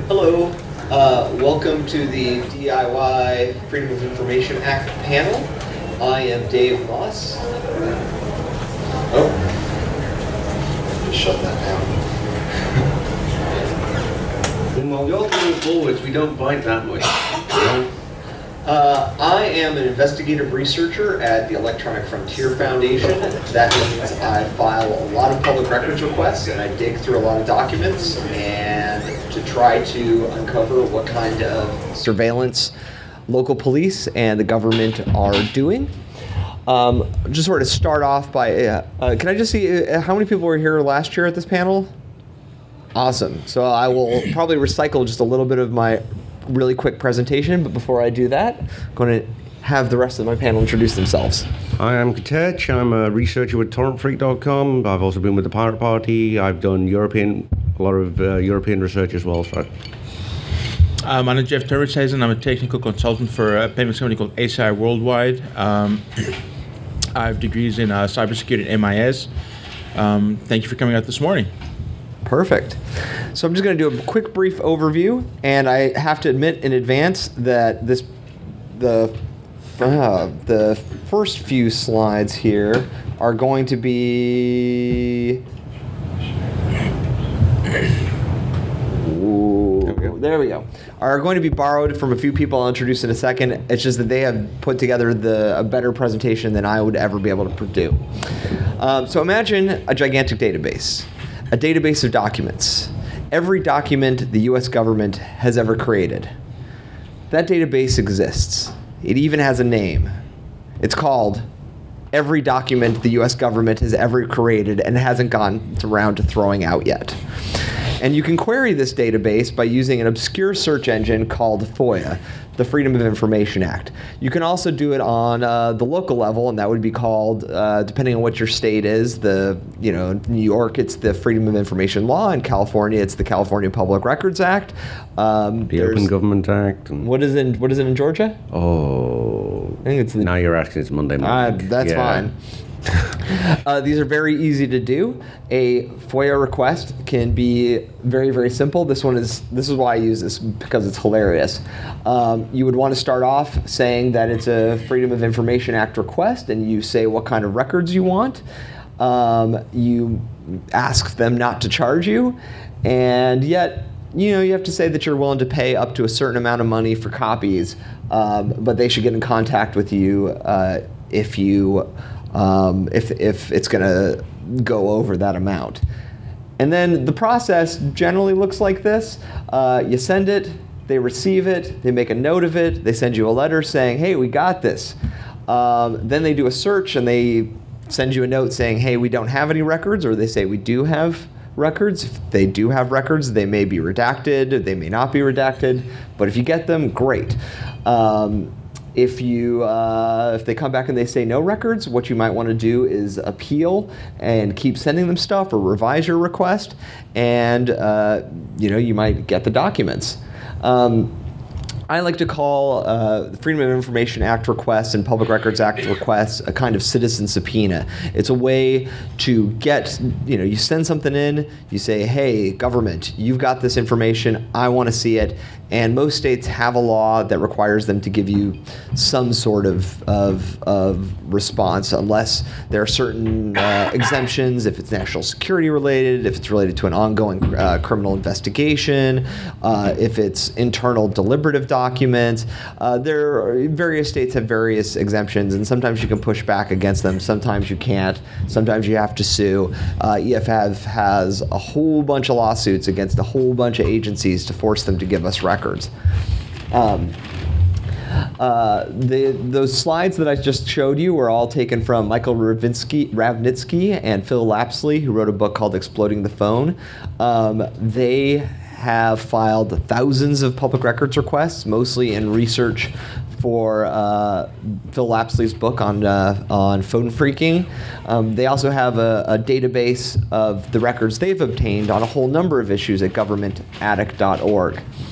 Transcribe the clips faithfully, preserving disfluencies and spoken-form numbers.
Hello. Uh, welcome to the D I Y Freedom of Information Act panel. I am Dave Moss. Oh, just shut that down. Well, you're going forwards, we don't bite that much. Uh, I am an investigative researcher at the Electronic Frontier Foundation. That means I file a lot of public records requests and I dig through a lot of documents and to try to uncover what kind of surveillance local police and the government are doing. Um, just sort of start off by, uh, uh, can I just see uh, how many people were here last year at this panel? Awesome. So I will probably recycle just a little bit of my really quick presentation, but before I do that, I'm going to have the rest of my panel introduce themselves. Hi, I'm Katech. I'm a researcher with torrent freak dot com. I've also been with the Pirate Party. I've done European, a lot of uh, European research as well. So. Uh, my name is Jeff Turritz-Hazen. I'm a technical consultant for a payments company called A C I Worldwide. Um, I have degrees in uh, cybersecurity at M I S. Um, thank you for coming out this morning. Perfect. So I'm just going to do a quick brief overview, and I have to admit in advance that this the uh, the first few slides here are going to be. Ooh, there we go. There we go. Are going to be borrowed from a few people I'll introduce in a second. It's just that they have put together the a better presentation than I would ever be able to do. Um, so imagine a gigantic database. A database of documents. Every document the U S government has ever created. That database exists. It even has a name. It's called Every Document the U S Government Has Ever Created and Hasn't Gone around to Throwing Out Yet. And you can query this database by using an obscure search engine called FOIA, the Freedom of Information Act. You can also do it on uh, the local level, and that would be called, uh, depending on what your state is, the, you know, New York, it's the Freedom of Information Law. In California, it's the California Public Records Act. Um, the Open Government Act. And what is in What is it in Georgia? Oh, I think it's the, now you're asking. It's Monday morning. Uh, that's yeah. fine. uh, these are very easy to do. A FOIA request can be very, very simple. This one is, this is why I use this, because it's hilarious. Um, you would want to start off saying that it's a Freedom of Information Act request, and you say what kind of records you want. Um, you ask them not to charge you, and yet, you know, you have to say that you're willing to pay up to a certain amount of money for copies, um, but they should get in contact with you uh, if you Um, if, if it's going to go over that amount. And then the process generally looks like this. Uh, you send it, they receive it, they make a note of it, they send you a letter saying, hey, we got this. Um, then they do a search and they send you a note saying, hey, we don't have any records, or they say we do have records. If they do have records, they may be redacted, they may not be redacted, but if you get them, great. Um, If you uh, if they come back and they say no records, what you might want to do is appeal and keep sending them stuff or revise your request, and uh, you know, you might get the documents. Um, I like to call uh, the Freedom of Information Act requests and Public Records Act requests a kind of citizen subpoena. It's a way to get, you know, you send something in, you say, hey, government, you've got this information, I want to see it. And most states have a law that requires them to give you some sort of of, of response, unless there are certain uh, exemptions, if it's national security related, if it's related to an ongoing uh, criminal investigation, uh, if it's internal deliberative documents. Uh, there are, various states have various exemptions, and sometimes you can push back against them, sometimes you can't, sometimes you have to sue. Uh, E F F has a whole bunch of lawsuits against a whole bunch of agencies to force them to give us records. Records. Um, uh, the, those slides that I just showed you were all taken from Michael Ravnitsky, Ravnitsky and Phil Lapsley, who wrote a book called Exploding the Phone. Um, they have filed thousands of public records requests, mostly in research for uh, Phil Lapsley's book on uh, on phone phreaking. Um, they also have a, a database of the records they've obtained on a whole number of issues at government addict dot org.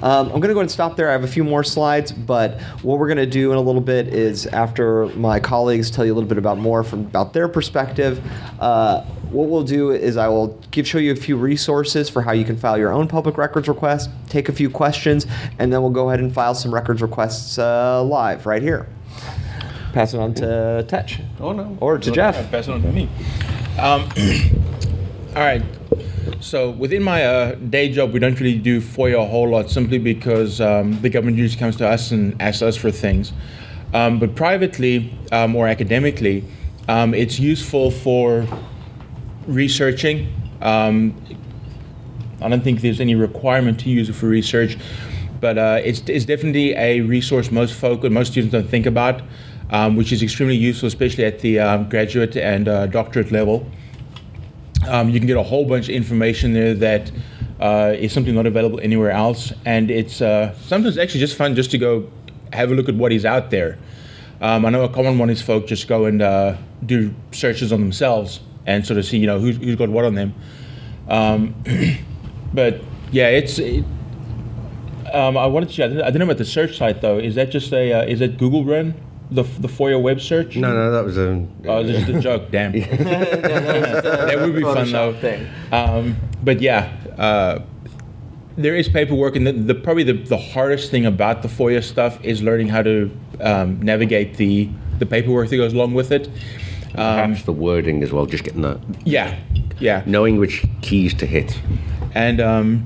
Um, I'm going to go ahead and stop there. I have a few more slides, but what we're going to do in a little bit is after my colleagues tell you a little bit about more from about their perspective, uh, what we'll do is I will give show you a few resources for how you can file your own public records request, take a few questions, and then we'll go ahead and file some records requests uh, live right here. Pass it on to Tetch. Oh, no. Or to Jeff. Yeah, pass it on to me. Um, all right. So within my uh, day job, we don't really do FOIA a whole lot simply because um, the government usually comes to us and asks us for things. Um, but privately um, or academically, um, it's useful for researching. Um, I don't think there's any requirement to use it for research, but uh, it's, it's definitely a resource most folk most students don't think about, um, which is extremely useful, especially at the um, graduate and uh, doctorate level. Um, you can get a whole bunch of information there that uh, is simply not available anywhere else, and it's uh, sometimes actually just fun just to go have a look at what is out there. Um, I know a common one is folk just go and uh, do searches on themselves and sort of see, you know, who's, who's got what on them. Um, but yeah, it's. It, um, I wanted to. I don't know about the search site though. Is that just a? Uh, is that Google run? The, the FOIA web search? No, no, that was a... Oh, this is a joke, damn. That would be fun, though. Um, but yeah, uh, there is paperwork, and the, the probably the, the hardest thing about the FOIA stuff is learning how to um, navigate the, the paperwork that goes along with it. Um, Perhaps the wording as well, just getting that... Yeah, yeah. Knowing which keys to hit. And um,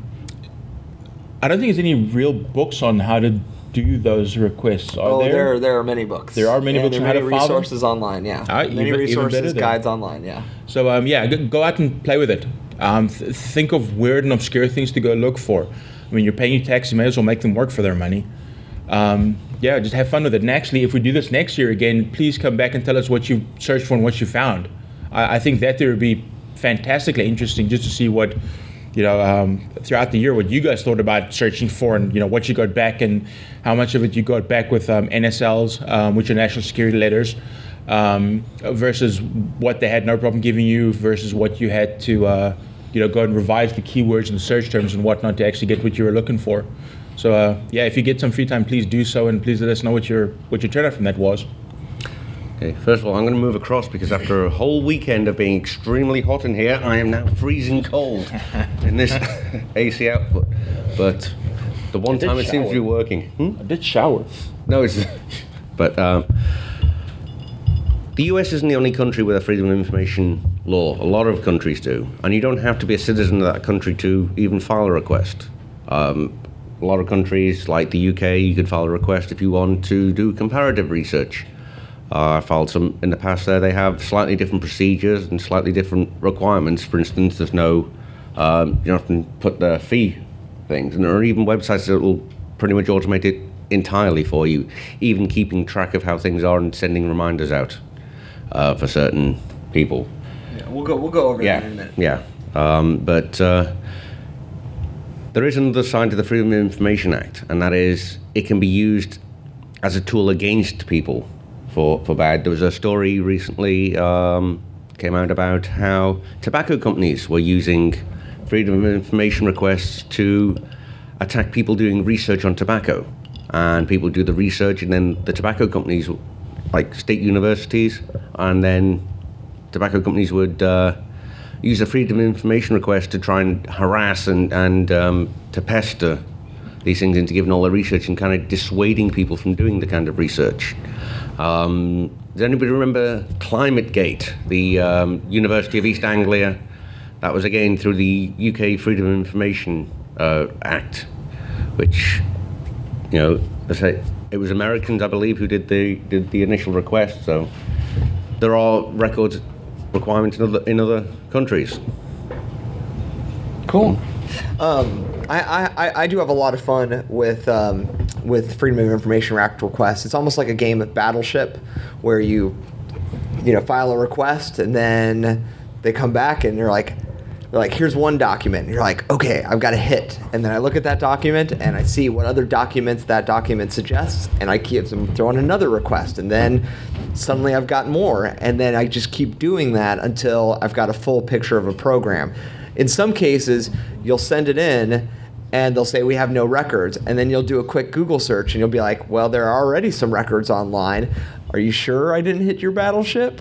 I don't think there's any real books on how to do those requests. Are oh, there? there there are many books. There are many and books on there how are to many file them? resources online. Yeah, Ah, many even- even resources, better then. guides online. Yeah. So um, yeah, go, go out and play with it. Um, th- think of weird and obscure things to go look for. I mean, you're paying your tax, you may as well make them work for their money. Um, yeah, just have fun with it. And actually, if we do this next year again, please come back and tell us what you searched for and what you found. I, I think that there would be fantastically interesting just to see what, you know, um, throughout the year, what you guys thought about searching for, and you know what you got back, and how much of it you got back with um, N S Ls, um, which are national security letters, um, versus what they had no problem giving you, versus what you had to, uh, you know, go and revise the keywords and the search terms and whatnot to actually get what you were looking for. So uh, yeah, if you get some free time, please do so, and please let us know what your what your turnout from that was. Okay, first of all, I'm going to move across because after a whole weekend of being extremely hot in here, I am now freezing cold in this A C output. But the one I did time it seems to be shower. working. Hmm? I did shower. No, it's... But um, the U S isn't the only country with a freedom of information law. A lot of countries do. And you don't have to be a citizen of that country to even file a request. Um, a lot of countries, like the U K, you could file a request if you want to do comparative research. Uh, I filed some in the past there. They have slightly different procedures and slightly different requirements. For instance, there's no, um, you don't have to put the fee things. And there are even websites that will pretty much automate it entirely for you, even keeping track of how things are and sending reminders out uh, for certain people. Yeah, we'll go we'll go over Yeah, that in a minute. yeah. Um, but uh, there is another side to the Freedom of Information Act, and that is it can be used as a tool against people for, for bad. There was a story recently um, came out about how tobacco companies were using Freedom of Information requests to attack people doing research on tobacco. And people do the research, and then the tobacco companies, like state universities, and then tobacco companies would uh, use a Freedom of Information request to try and harass and, and um, to pester these things into giving all the research and kind of dissuading people from doing the kind of research. Um, does anybody remember ClimateGate, the um, University of East Anglia? That was again through the U K Freedom of Information uh, Act, which, you know, let's say it was Americans, I believe, who did the did the initial request. So there are record requirements in other in other countries. Cool. Um, I, I, I do have a lot of fun with um, with Freedom of Information Act requests. It's almost like a game of Battleship, where you you know file a request and then they come back and they're like they're like here's one document and you're like, okay, I've got a hit, and then I look at that document and I see what other documents that document suggests, and I keep them throwing another request, and then suddenly I've got more, and then I just keep doing that until I've got a full picture of a program. In some cases, you'll send it in, and they'll say we have no records, and then you'll do a quick Google search and you'll be like, well, there are already some records online. Are you sure I didn't hit your battleship?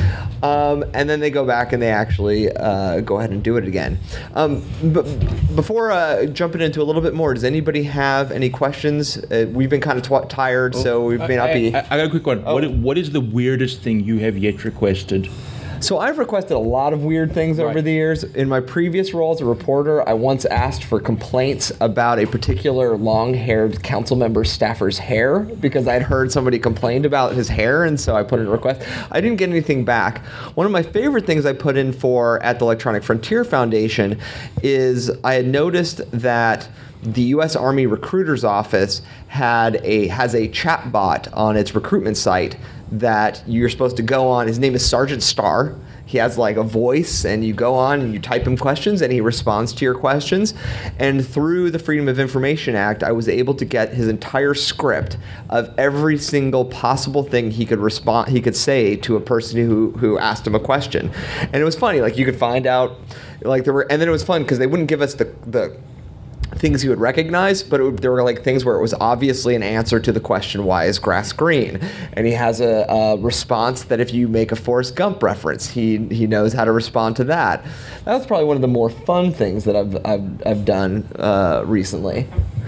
Um, and then they go back and they actually uh, go ahead and do it again. Um, but before uh, jumping into a little bit more, does anybody have any questions? Uh, we've been kind of tw- tired, so we may not I, be. I, I got a quick one. Oh. What, what is the weirdest thing you have yet requested? So I've requested a lot of weird things Right. over the years. In my previous role as a reporter, I once asked for complaints about a particular long-haired council member staffer's hair because I'd heard somebody complained about his hair, and so I put in a request. I didn't get anything back. One of my favorite things I put in for at the Electronic Frontier Foundation is I had noticed that the U S Army Recruiter's Office had a has a chat bot on its recruitment site that you're supposed to go on. His name is Sergeant Starr. He has like a voice, and you go on and you type him questions, and he responds to your questions. And through the Freedom of Information Act, I was able to get his entire script of every single possible thing he could respond, he could say to a person who who asked him a question. And it was funny, like you could find out, like there were, and then it was fun because they wouldn't give us the the. things you would recognize, but it would, there were like things where it was obviously an answer to the question, why is grass green? And he has a, a response that if you make a Forrest Gump reference, he he knows how to respond to that. That was probably one of the more fun things that I've I've, I've done uh, recently.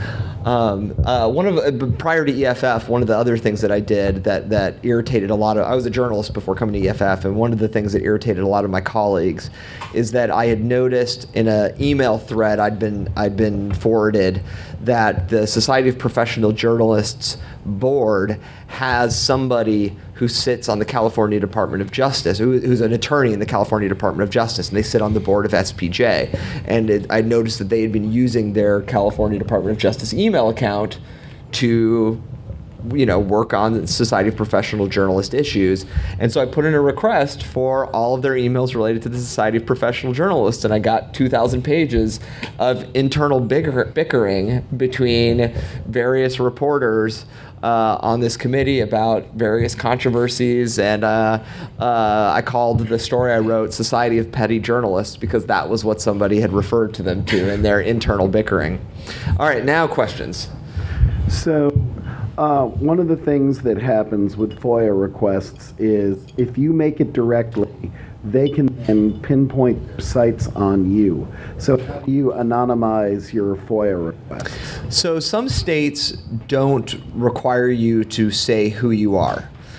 Um, uh, one of uh, prior to E F F, one of the other things that I did that that irritated a lot of I was a journalist before coming to E F F, and one of the things that irritated a lot of my colleagues is that I had noticed in an email thread I'd been I'd been forwarded that the Society of Professional Journalists board has somebody who sits on the California Department of Justice, who, who's an attorney in the California Department of Justice, and they sit on the board of S P J. And it, I noticed that they had been using their California Department of Justice email account to, you know, work on the Society of Professional Journalist issues. And so I put in a request for all of their emails related to the Society of Professional Journalists, and I got two thousand pages of internal bicker- bickering between various reporters Uh, on this committee about various controversies, and uh, uh, I called the story I wrote Society of Petty Journalists because that was what somebody had referred to them to in their internal bickering. All right, now questions. So uh, one of the things that happens with FOIA requests is if you make it directly, they can then pinpoint sites on you. So how do you anonymize your FOIA requests? So some states don't require you to say who you are.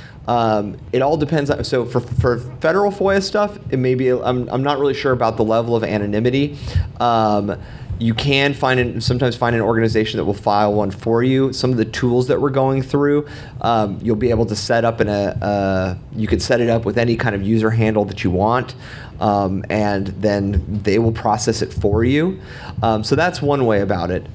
Um, it all depends on, so for, for federal FOIA stuff, it may be, I'm, I'm not really sure about the level of anonymity. Um, you can find an, sometimes find an organization that will file one for you. Some of the tools that we're going through, um, you'll be able to set up in a, uh, you could set it up with any kind of user handle that you want, um, and then they will process it for you. Um, so that's one way about it.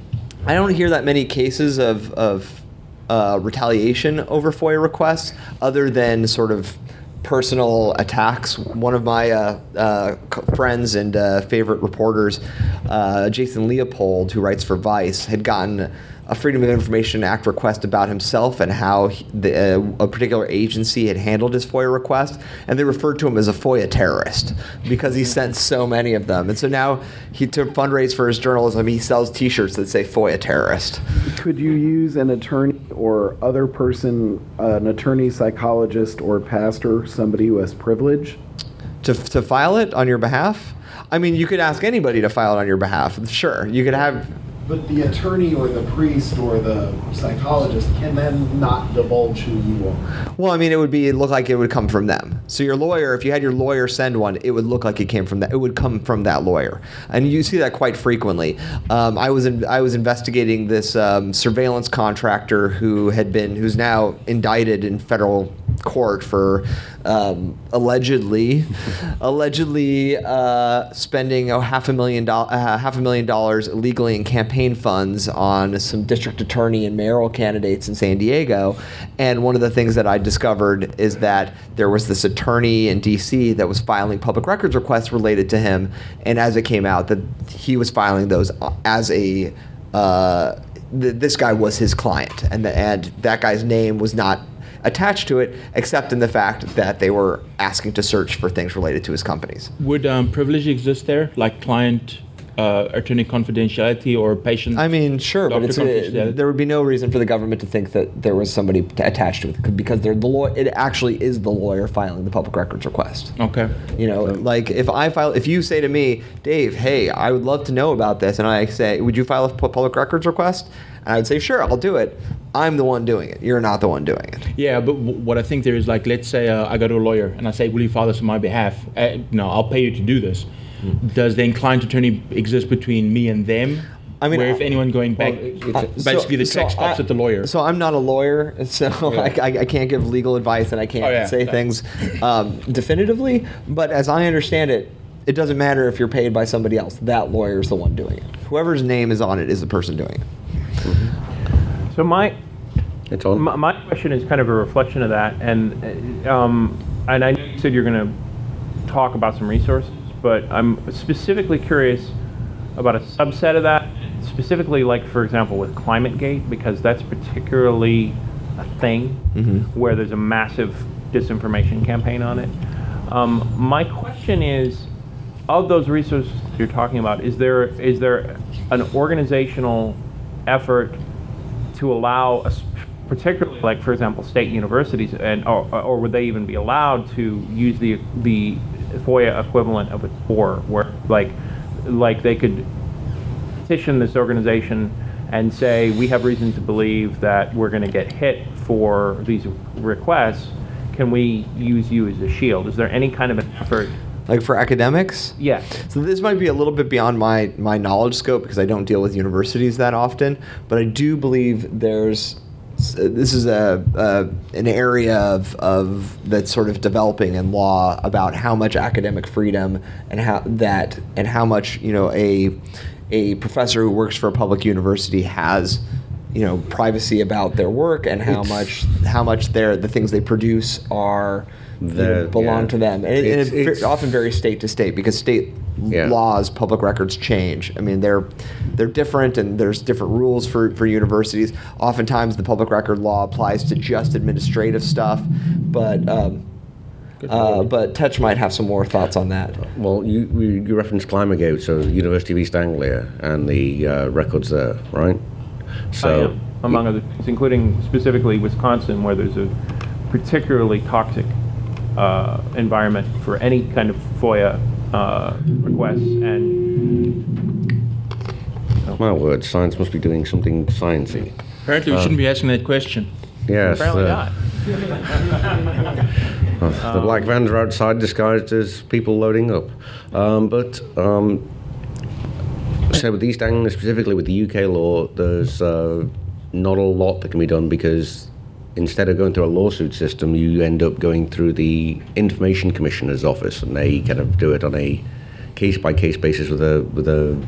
I don't hear that many cases of, of uh, retaliation over FOIA requests other than sort of personal attacks. One of my uh, uh, friends and uh, favorite reporters, uh, Jason Leopold, who writes for Vice, had gotten a Freedom of Information Act request about himself and how he, the, uh, a particular agency had handled his FOIA request, and they referred to him as a FOIA terrorist because he sent so many of them. And so now, he to fundraise for his journalism, he sells T-shirts that say FOIA terrorist. Could you use an attorney or other person, uh, an attorney, psychologist, or pastor, somebody who has privilege? To, to file it on your behalf? I mean, you could ask anybody to file it on your behalf. Sure, you could have... But the attorney or the priest or the psychologist can then not divulge who you are. Well, I mean, it would be it look like it would come from them. So your lawyer, if you had your lawyer send one, it would look like it came from that. It would come from that lawyer, and you see that quite frequently. Um, I was in, I was investigating this um, surveillance contractor who had been who's now indicted in federal court for um, allegedly allegedly uh, spending oh, half a million dollars uh, half a million dollars illegally in campaign funds on some district attorney and mayoral candidates in San Diego. And one of the things that I discovered is that there was this attorney in D C that was filing public records requests related to him, and as it came out that he was filing those as a uh, th- this guy was his client, and the, and that guy's name was not attached to it, except in the fact that they were asking to search for things related to his companies. Would um, privilege exist there, like client uh, attorney confidentiality or patient? I mean, sure, but doctor it's a, confidentiality? there would be no reason for the government to think that there was somebody t- attached to it because they're the law. It actually is the lawyer filing the public records request. Okay. You know, like if I file, if you say to me, Dave, hey, I would love to know about this, and I say, would you file a pu- public records request? And I would say, sure, I'll do it. I'm the one doing it. You're not the one doing it. Yeah, but w- what I think there is, like, let's say uh, I go to a lawyer and I say, will you file this on my behalf? Uh, no, I'll pay you to do this. Mm-hmm. Does the inclined attorney exist between me and them? I mean, where if anyone going back, well, it's basically so, the check so stops I, at the lawyer. So I'm not a lawyer, so Yeah. I, I, I can't give legal advice and I can't Oh, yeah. say Yeah. things um, definitively. But as I understand it, it doesn't matter if you're paid by somebody else. That lawyer is the one doing it. Whoever's name is on it is the person doing it. Mm-hmm. So my, It's on. my my question is kind of a reflection of that, and uh, um, and I know you said you're going to talk about some resources, but I'm specifically curious about a subset of that, specifically, like for example, with ClimateGate, because that's particularly a thing Mm-hmm. where there's a massive disinformation campaign on it. Um, my question is, of those resources you're talking about, is there is there an organizational effort to allow, a, particularly like for example, state universities, and or, or would they even be allowed to use the the FOIA equivalent of a Tor, where like like they could petition this organization and say, we have reason to believe that we're going to get hit for these requests. Can we use you as a shield? Is there any kind of an effort? Like for academics? Yes. So this might be a little bit beyond my, my knowledge scope because I don't deal with universities that often, but I do believe there's this is a, a an area of, of that's sort of developing in law about how much academic freedom and how that and how much you know a a professor who works for a public university has you know privacy about their work and how It's- much how much their the things they produce are you The- know, belong yeah. to them, and, it, and It's- it it's- often varies state to state because state Yeah. laws, public records change. I mean, they're they're different, and there's different rules for, for universities. Oftentimes, the public record law applies to just administrative stuff, but um, uh, but Tetch might have some more thoughts on that. Well, you, you you referenced ClimateGate, so the University of East Anglia and the uh, records there, right? So, I am, among other things, including specifically Wisconsin, where there's a particularly toxic uh, environment for any kind of FOIA uh, requests. And my word, science must be doing something sciencey. Apparently, we shouldn't be asking that question. Yes. apparently uh, not. uh, the black vans are outside disguised as people loading up. Um, but um, so with East Anglia, specifically with the U K law, there's uh, not a lot that can be done because instead of going through a lawsuit system, you end up going through the Information Commissioner's office, and they kind of do it on a case-by-case basis with a with a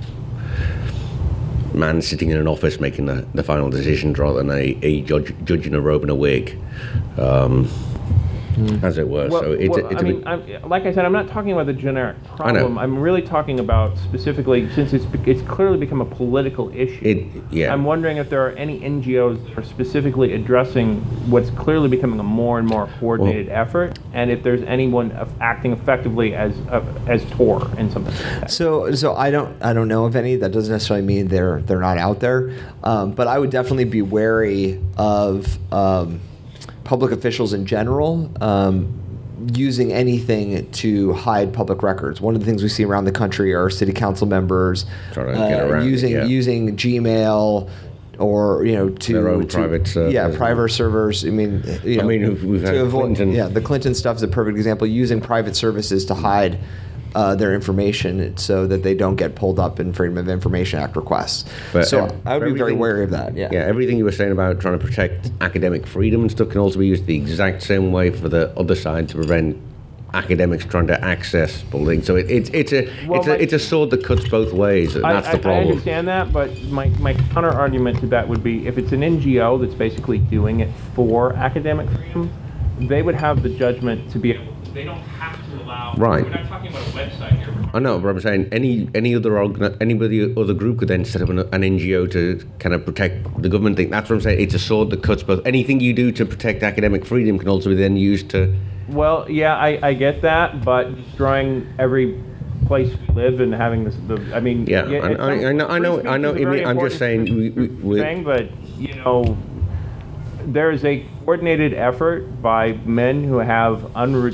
man sitting in an office making the, the final decisions rather than a, a judge judge in a robe and a wig, um, as it were. Well, so it's, well, a, it's I a mean, bit, I'm, like I said, I'm not talking about the generic I know. problem. I'm really talking about specifically, since it's be- it's clearly become a political issue. It- yeah. I'm wondering if there are any N G Os that are specifically addressing what's clearly becoming a more and more coordinated effort, and if there's anyone of acting effectively as uh, as Tor in something like that. So, so I don't, I don't know of any. That doesn't necessarily mean they're they're not out there. Um, but I would definitely be wary of um, public officials in general um, using anything to hide public records. One of the things we see around the country are city council members Trying to get around it, using yeah. using Gmail. Or you know to, Their own to- private servers. yeah private servers. I mean you know, I mean, we've- we've had to avoid, Clinton- yeah the Clinton stuff is a perfect example. Using private services to hide uh, their information so that they don't get pulled up in Freedom of Information Act requests. But so ev- I would be very everything- wary of that. Yeah. yeah, everything you were saying about trying to protect academic freedom and stuff can also be used the exact same way for the other side to prevent academics trying to access buildings. So it, it's it's a Well, it's my- a it's a sword that cuts both ways, and I, that's I, the problem. I understand that, but my, my counter argument to that would be if it's an N G O that's basically doing it for academic freedom, they would have the judgment to be able. They don't have to allow. Right. We're not talking about a website here. we're I know, but I'm saying any any other organ, anybody other group could then set up an, an N G O to kind of protect the government thing. That's what I'm saying. It's a sword that cuts both. Anything you do to protect academic freedom can also be then used to. Well, yeah, I, I get that, but destroying every place we live and having this. The, I mean, Yeah, I- it's I- some- I know- I know- free I know speech is a what you very mean. I'm just saying important we- we- we- thing, but you know, there is a coordinated effort by men who have unre-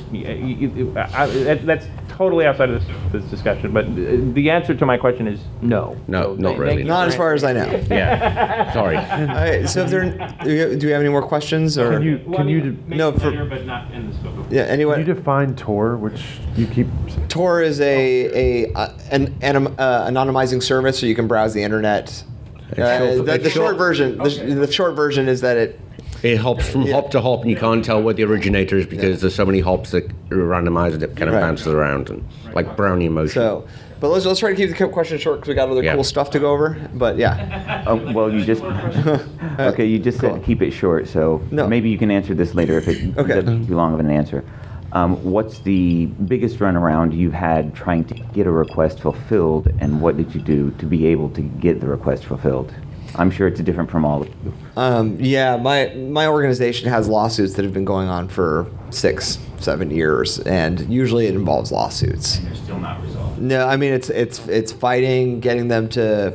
I- I- that's totally outside of this, this discussion. But the answer to my question is no. No, So not thank really. you Not for as far as I know. Yeah. Sorry. All right, so if there, do we do we have any more questions or? Can you Well, can I you mean, de- maybe No, for- later, but not in the scope of. Yeah, can anyone? you define Tor, which you keep? Tor is a, a uh, an anim, uh, anonymizing service, so you can browse the internet. Uh, short- the, it's the short short- version, the, the short version is that it. It hops from hop to hop, and you can't tell where the originator is because there's so many hops that are randomized that kind of Right. bounces around, and like brownie motion. So, but let's let's try to keep the question short because we got other Yeah. cool stuff to go over. But yeah, Oh, well, you just okay. You just cool. said keep it short, so No. maybe you can answer this later if it Okay. doesn't take too long of an answer. Um, what's the biggest runaround you've had trying to get a request fulfilled, and what did you do to be able to get the request fulfilled? I'm sure it's different from all of you. um, yeah. My my organization has lawsuits that have been going on for six, seven years, and usually it involves lawsuits. They're still not resolved. No, I mean it's it's it's fighting, getting them to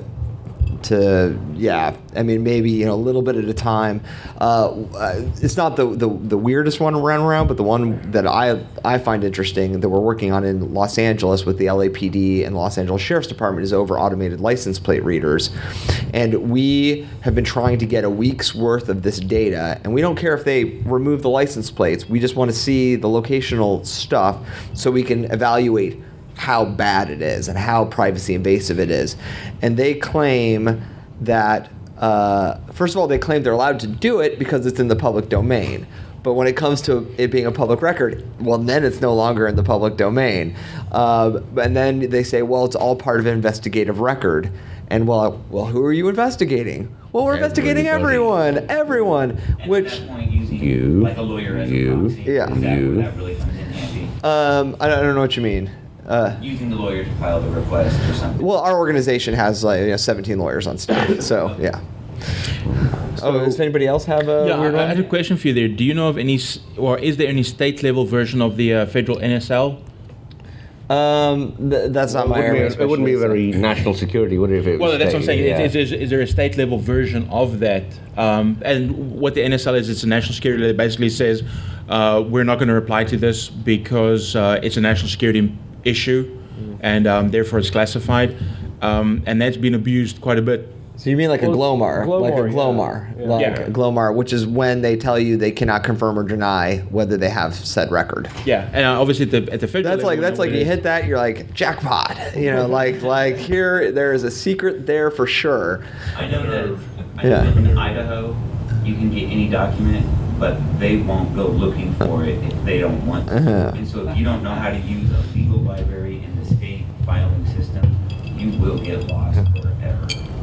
to yeah. I mean maybe you know a little bit at a time. Uh, uh, it's not the, the the weirdest one around around, but the one that I I find interesting that we're working on in Los Angeles with the L A P D and Los Angeles Sheriff's Department is over automated license plate readers, and we have been trying to get a week's worth of this data, and we don't care if they remove the license plates. We just want to see the locational stuff so we can evaluate how bad it is and how privacy invasive it is. And they claim that, uh, first of all, they claim they're allowed to do it because it's in the public domain. But when it comes to it being a public record, well, then it's no longer in the public domain. Uh, and then they say, well, it's all part of an investigative record. And well, well, who are you investigating? Well, we're investigating Everybody. everyone, everyone. And Which, at that point, using You, like a lawyer as you, a proxy, Yeah. is that you. where that really comes in handy? um, I don't I don't know what you mean. Uh, Using the lawyer to file the request or something. well, our organization has like you know, seventeen lawyers on staff, so yeah. oh, does anybody else have a Yeah, weird I, I one? had a question for you there. Do you know of any, s- or is there any state level version of the uh, federal N S L? Um, th- that's not it, my wouldn't area. be, it wouldn't be of very national security, would it? If it was Well, that's what I'm state? saying. Yeah. Is, is, is there a state level version of that? Um, and what the N S L is, it's a national security that basically says uh, we're not going to reply to this because uh, it's a national security issue, and um, therefore it's classified. Um, and that's been abused quite a bit. So you mean like a Well, Glomar, like a Glomar, yeah. Glomar, Yeah. like Yeah. a Glomar, which is when they tell you they cannot confirm or deny whether they have said record. Yeah, and uh, obviously at the, at the federal That's level, like we that's know like what it you is. hit that, you're like jackpot. You know, like like here there is a secret there for sure. I know that, I know Yeah. that in Idaho, you can get any document, but they won't go looking for it if they don't want to. Uh-huh. And so if you don't know how to use a legal library in the state filing system, you will get lost forever.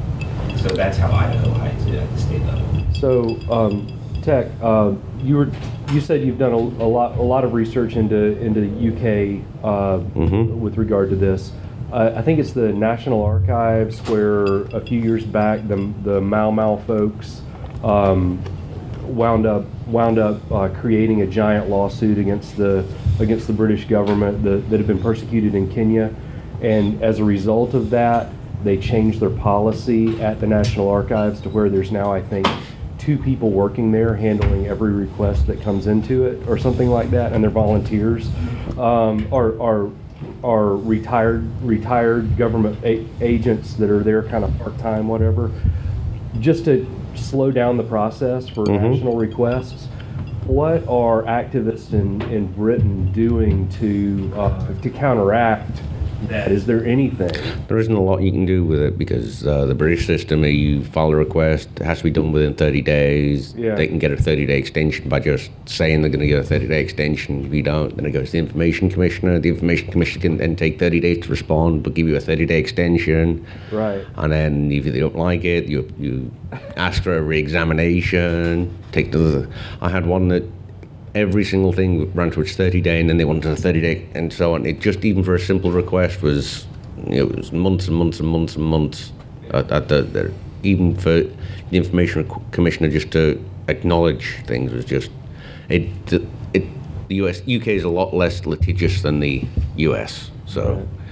So that's how Idaho hides it at the state level. So, um, Tech, uh, you were you said you've done a, a lot a lot of research into into the U K uh, Mhm. with regard to this. Uh, I think it's the National Archives where a few years back the the Mau Mau folks um, wound up wound up uh, creating a giant lawsuit against the against the British government that, that had been persecuted in Kenya, and as a result of that, they changed their policy at the National Archives to where there's now, I think, two people working there handling every request that comes into it, or something like that, and they're volunteers, um, or are are retired retired government a- agents that are there kind of part time, whatever, just to slow down the process for Mhm. national requests. What are activists in, in Britain doing to uh, to counteract that? Is there anything? There isn't a lot you can do with it because uh, the British system, uh, you file a request, it has to be done within thirty days. Yeah. They can get a thirty-day extension by just saying they're going to get a thirty-day extension. If you don't, then it goes to the Information Commissioner. The Information Commissioner can then take thirty days to respond, but give you a thirty-day extension. Right. And then if they don't like it, you you ask for a re-examination. Take the. I had one that every single thing ran to its thirty day, and then they wanted a thirty day, and so on. It just even for a simple request was, you know, it was months and months and months and months. At, at the, the even for the Information Commissioner just to acknowledge things was just it. It the U S U K is a lot less litigious than the U S. So. Right.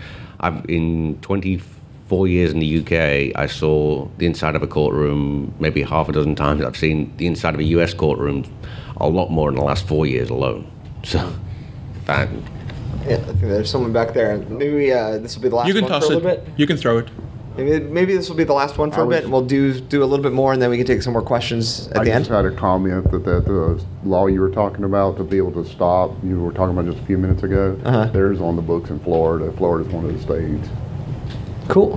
I've in twenty-four years in the U K, I saw the inside of a courtroom maybe half a dozen times. I've seen the inside of a U S courtroom a lot more in the last four years alone. So that. Yeah, I think there's someone back there. Maybe uh, this will be the last You can one toss for a it. little bit. You can throw it. Maybe, maybe this will be the last one for I a was- bit, and we'll do do a little bit more, and then we can take some more questions at I the just end. had a comment that, that the law you were talking about to be able to stop, you were talking about just a few minutes ago, Uh-huh. there's on the books in Florida. Florida's one of the states. Cool.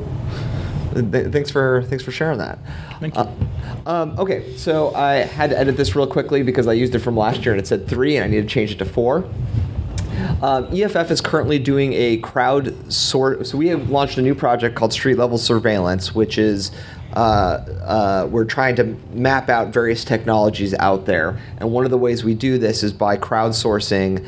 Th- Thanks for thanks for sharing that. Thank you. Uh, um, okay, so I had to edit this real quickly because I used it from last year and it said three, and I need to change it to four. Um, E F F is currently doing a crowd sort. So we have launched a new project called Street Level Surveillance, which is uh, uh, we're trying to map out various technologies out there, and one of the ways we do this is by crowdsourcing.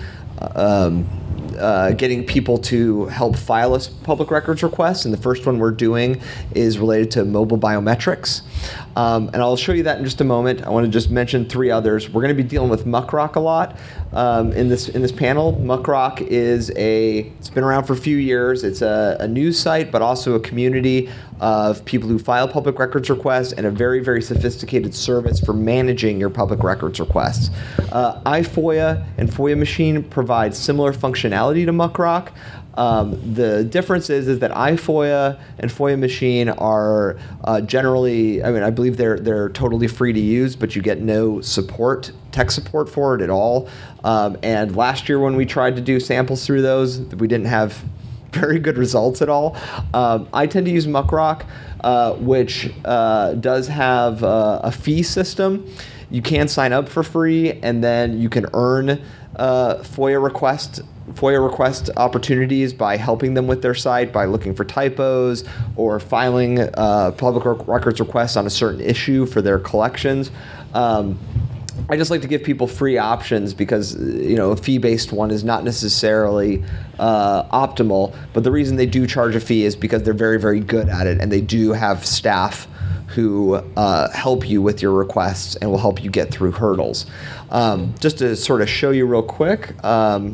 Um, Uh, getting people to help file us public records requests, and the first one we're doing is related to mobile biometrics. Um, and I'll show you that in just a moment. I want to just mention three others. We're going to be dealing with Muckrock a lot um, in this in this panel. Muckrock is a it's been around for a few years. It's a, a news site, but also a community of people who file public records requests, and a very very sophisticated service for managing your public records requests. Uh, iFOIA and FOIA Machine provide similar functionality to Muckrock. Um, the difference is, is that iFOIA and FOIA Machine are uh, generally, I mean, I believe they're they're totally free to use, but you get no support, tech support for it at all. Um, and last year when we tried to do samples through those, we didn't have very good results at all. Um, I tend to use Muckrock, uh, which uh, does have uh, a fee system. You can sign up for free, and then you can earn uh, FOIA request FOIA request opportunities by helping them with their site, by looking for typos or filing uh, public rec- records requests on a certain issue for their collections. Um, I just like to give people free options because, you know, a fee-based one is not necessarily uh, optimal, but the reason they do charge a fee is because they're very, very good at it, and they do have staff who uh, help you with your requests and will help you get through hurdles. Um, just to sort of show you real quick, um,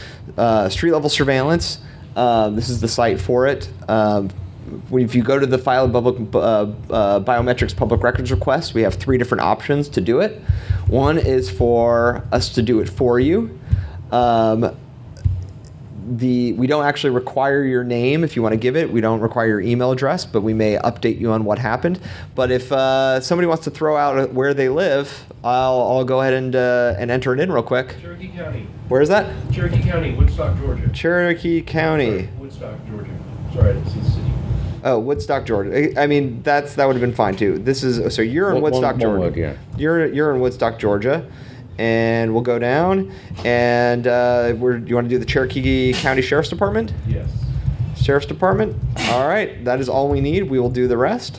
uh, Street Level Surveillance, uh, this is the site for it. Um, if you go to the file public, uh, uh, biometrics public records request, we have three different options to do it. One is for us to do it for you. Um, The, we don't actually require your name if you want to give it. We don't require your email address, but we may update you on what happened. But if uh, somebody wants to throw out where they live, I'll, I'll go ahead and, uh, and enter it in real quick. Cherokee County. Where is that? Cherokee County, Woodstock, Georgia. Cherokee County. Sorry, Woodstock, Georgia. Sorry, I didn't see the city. Oh, Woodstock, Georgia. I- I mean, that's that would have been fine too. This is so you're in One- Woodstock, one- one Georgia. word, yeah. You're you're in Woodstock, Georgia. And we'll go down, and uh, we're, you want to do the Cherokee County Sheriff's Department? Yes. Sheriff's Department. All right, that is all we need. We will do the rest.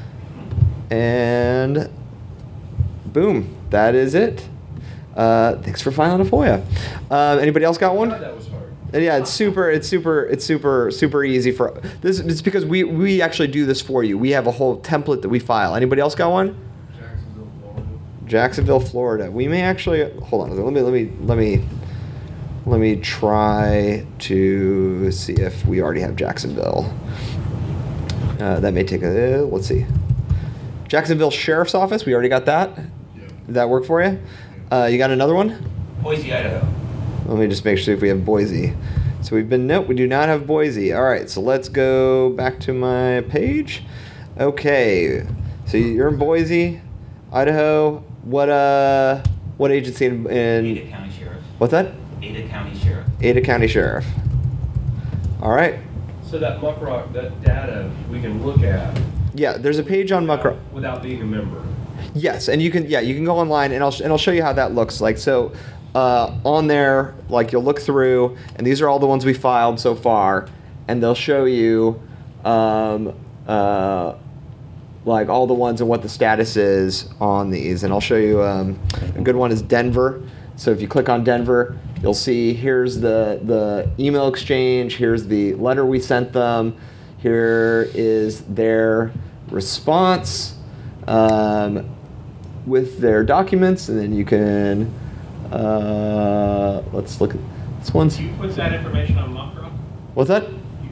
And boom, that is it. Uh, thanks for filing a FOIA. Uh, anybody else got one? That was hard. And yeah, it's super. It's super. It's super. Super easy for this. It's because we we actually do this for you. We have a whole template that we file. Anybody else got one? Jacksonville, Florida. Jacksonville, Florida. We may actually hold on. Let me let me let me let me try to see if we already have Jacksonville. Uh, that may take a. Let's see. Jacksonville Sheriff's Office. We already got that. Did that work for you? Uh, you got another one? Boise, Idaho. Let me just make sure if we have Boise. So we've been, nope, we do not have Boise. All right, so let's go back to my page. Okay, so you're in Boise, Idaho. What uh, what agency in, in Ada County Sheriff. what's that? Ada County Sheriff. Ada County Sheriff. All right. So that Muckrock, that data we can look at. Yeah, there's a page on Muckrock. Without being a member. Yes, and you can yeah you can go online and I'll sh- and I'll show you how that looks like. So uh, on there, like you'll look through, and these are all the ones we filed so far, and they'll show you um, uh, like all the ones and what the status is on these. And I'll show you um, a good one is Denver. So if you click on Denver, you'll see here's the the email exchange. Here's the letter we sent them. Here is their response. Um, with their documents, and then you can uh, let's look at this one's You put that information on Muckrock? what's that You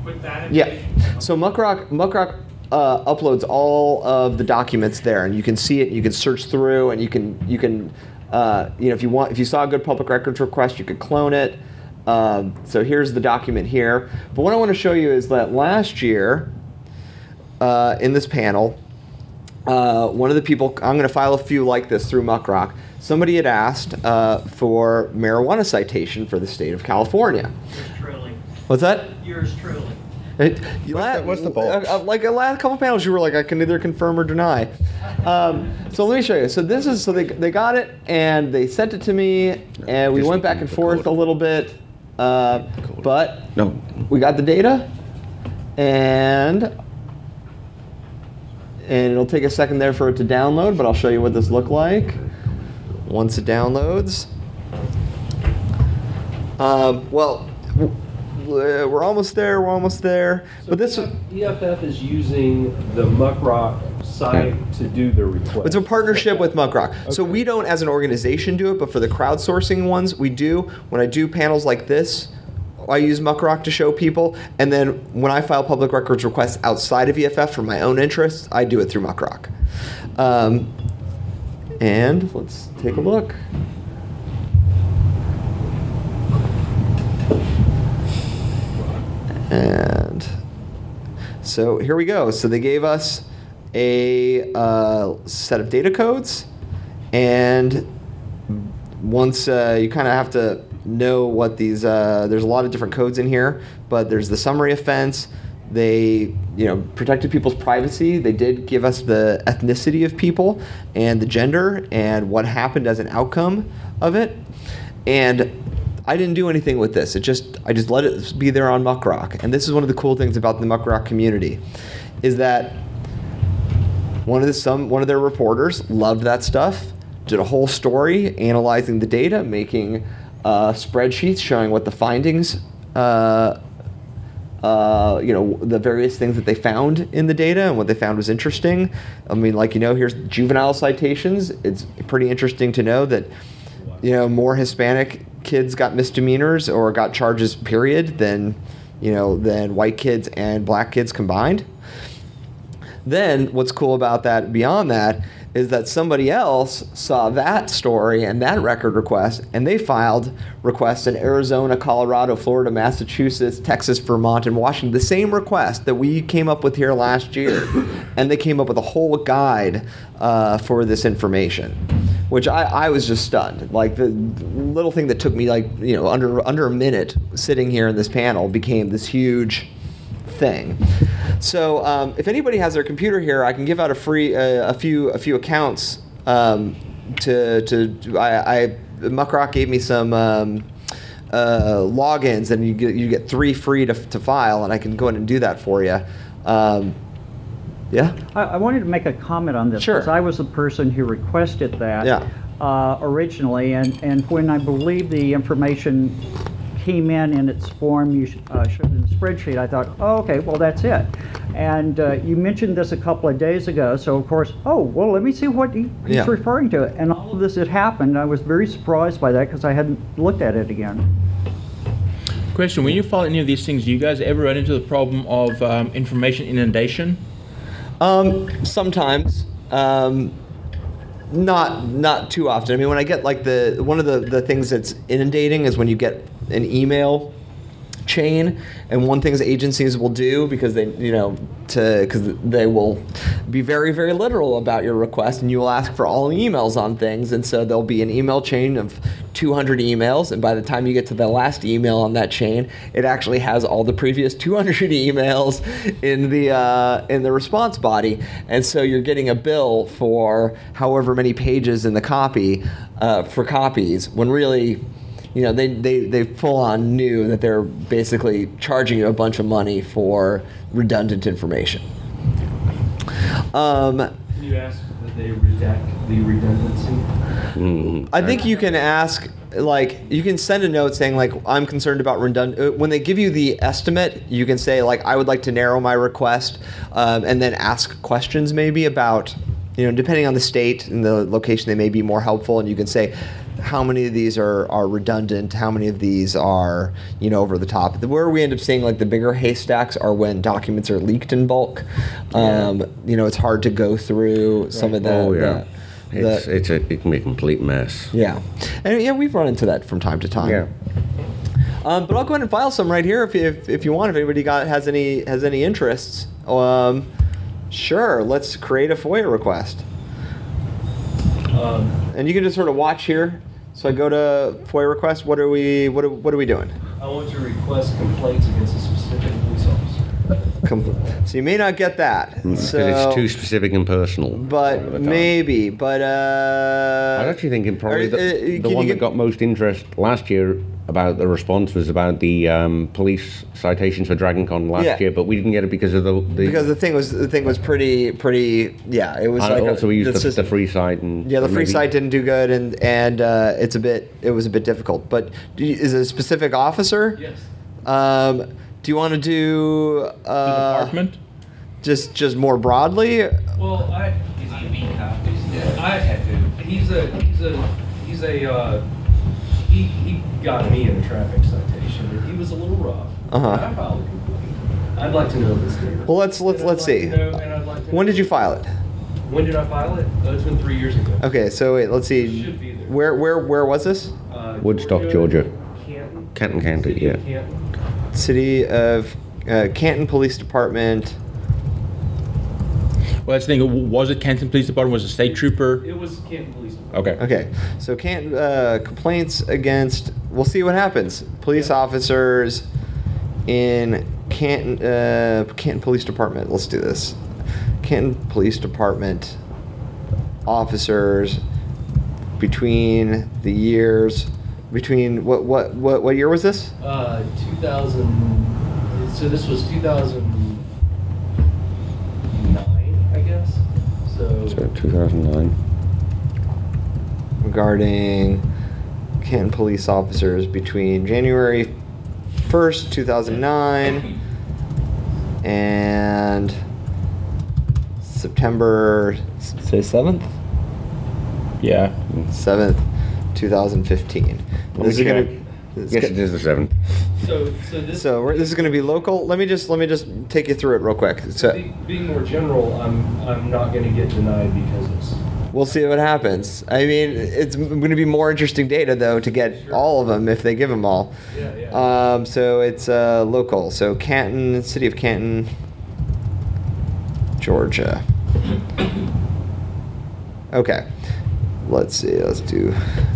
with that Yeah. information? So Muckrock, Muckrock uh, uploads all of the documents there, and you can see it. You can search through, and you can you can uh, you know if you want if you saw a good public records request, you could clone it. Um, so here's the document here. But what I want to show you is that last year uh, in this panel, uh, one of the people, I'm going to file a few like this through Muckrock. Somebody had asked uh, for marijuana citation for the state of California. Yours truly. What's that? Yours truly. It, What's the- what's the box? uh, uh, like the last couple panels, you were like, I can neither confirm or deny. Um, so let me show you. So this is so they they got it and they sent it to me, and we Just went back and forth a little bit, uh, but No. we got the data, and and it'll take a second there for it to download, but I'll show you what this looked like once it downloads. Um, well. W- We're almost there. We're almost there. So But this, E F F is using the Muckrock site to do the request. it's a partnership with Muckrock. So Okay. we don't, as an organization, do it, but for the crowdsourcing ones, we do. When I do panels like this, I use Muckrock to show people, and then when I file public records requests outside of E F F for my own interests, I do it through Muckrock. Um, and let's take a look. And so here we go. So they gave us a uh, set of data codes, and once uh, you kind of have to know what these, uh, there's a lot of different codes in here, but there's the summary offense. They, you know, protected people's privacy. They did give us the ethnicity of people and the gender and what happened as an outcome of it. And I didn't do anything with this. It just I just let it be there on Muckrock. And this is one of the cool things about the Muckrock community, is that one of the some one of their reporters loved that stuff, did a whole story analyzing the data, making uh, spreadsheets showing what the findings, uh, uh, you know, the various things that they found in the data and what they found was interesting. I mean, like, you know, here's juvenile citations. It's pretty interesting to know that, you know, more Hispanic kids got misdemeanors or got charges, period, than, you know, than white kids and black kids combined. Then what's cool about that, beyond that, is that somebody else saw that story and that record request, and they filed requests in Arizona, Colorado, Florida, Massachusetts, Texas, Vermont, and Washington, the same request that we came up with here last year. And they came up with a whole guide uh, for this information, which I, I was just stunned. Like, the little thing that took me, like, you know, under under a minute sitting here in this panel became this huge thing. So um, if anybody has their computer here, I can give out a free uh, a few a few accounts um, to to I, I Muckrock gave me some um, uh, logins, and you get you get three free to to file, and I can go ahead and do that for you. Um, yeah. I, I wanted to make a comment on this. Sure. Because I was the person who requested that Yeah. uh, originally, and, and when I believe the information came in in its form you sh- uh, showed in the spreadsheet, I thought, oh, okay, well, that's it. And uh, you mentioned this a couple of days ago, so of course, oh, well, let me see what he, he's Yeah. referring to. And all of this had happened. I was very surprised by that because I hadn't looked at it again. Question: when you file any of these things, do you guys ever run into the problem of um, information inundation? Um, sometimes, um, not not too often. I mean, when I get like the one of the the things that's inundating is when you get an email chain, and one thing agencies will do, because they, you know, to because they will be very very literal about your request, and you will ask for all emails on things, and so there'll be an email chain of two hundred emails, and by the time you get to the last email on that chain, it actually has all the previous two hundred emails in the uh, in the response body, and so you're getting a bill for however many pages in the copy uh, for copies, when really, you know, they, they, they full on knew that they're basically charging you a bunch of money for redundant information. Um, Can you ask that they redact the redundancy? Mm, I think you can ask, like, you can send a note saying, like, I'm concerned about redundant. When they give you the estimate, you can say, like, I would like to narrow my request, um, and then ask questions maybe about, you know, depending on the state and the location, they may be more helpful, and you can say how many of these are, are redundant, how many of these are, you know, over the top. Where we end up seeing like the bigger haystacks are when documents are leaked in bulk. Um, you know, it's hard to go through some of the. Oh yeah, the, it's, it's a, it can be a complete mess. Yeah, and yeah, we've run into that from time to time. Yeah. Um, but I'll go ahead and file some right here if you, if, if you want. If anybody got has any has any interests, um, sure. Let's create a FOIA request, Um, and you can just sort of watch here. So I go to FOIA request. What are we what are, what are we doing? I want to request complaints against a specific police officer. Com- so you may not get that. Because So, it's too specific and personal. but all the time. maybe. But uh, I was actually thinking probably are- the, uh, the can one you that get- got most interest last year about the response was about the um, police citations for Dragon Con last Yeah. year, but we didn't get it because of the, the because the thing was the thing was pretty pretty yeah it was and like a- also we used the, system- the free site and Yeah, the and free maybe- site didn't do good, and and uh, it's a bit it was a bit difficult. But do you, is it a specific officer? Yes. Um, do you want to do uh, Department? just just more broadly? Well, I, Is he being copies? I, he's a, he's a, he's a, uh, he, he got me in a traffic citation, and he was a little rough. Uh-huh. And I filed a complaint. I'd like to know this later. Well, let's let's And I'd let's like see. to know- and I'd like to When know- did you file it? When did I file it? Uh, it's been three years ago. Okay, so wait, let's see. Should be there. Where where where was this? Uh, Woodstock, Georgia. Canton. Canton County, City of yeah. Canton. City of uh, Canton Police Department. Well, that's the thing. Was it Canton Police Department? Was it State Trooper? It was Canton Police Department. Okay. Okay, so Canton uh, complaints against. We'll see what happens. Police officers in Canton uh, Canton Police Department. Let's do this. Canton Police Department officers between the years between what what what what year was this? Uh, two thousand, so this was two thousand nine, I guess. So, So two thousand nine. Regarding Canton police officers between January first, two thousand nine and September, say seventh? Yeah. seventh, two thousand fifteen. Let This me is gonna, check. this is Yes, gonna- it is the seventh. so, so this. so we're, this is going to be local. Let me just let me just take you through it real quick. So Be- Being more general, I'm, I'm not gonna get denied because it's, we'll see what happens. I mean, it's going to be more interesting data though to get all of them if they give them all. yeah, yeah. Um, so it's uh, local. So Canton, City of Canton, Georgia. Okay. Let's see. Let's do.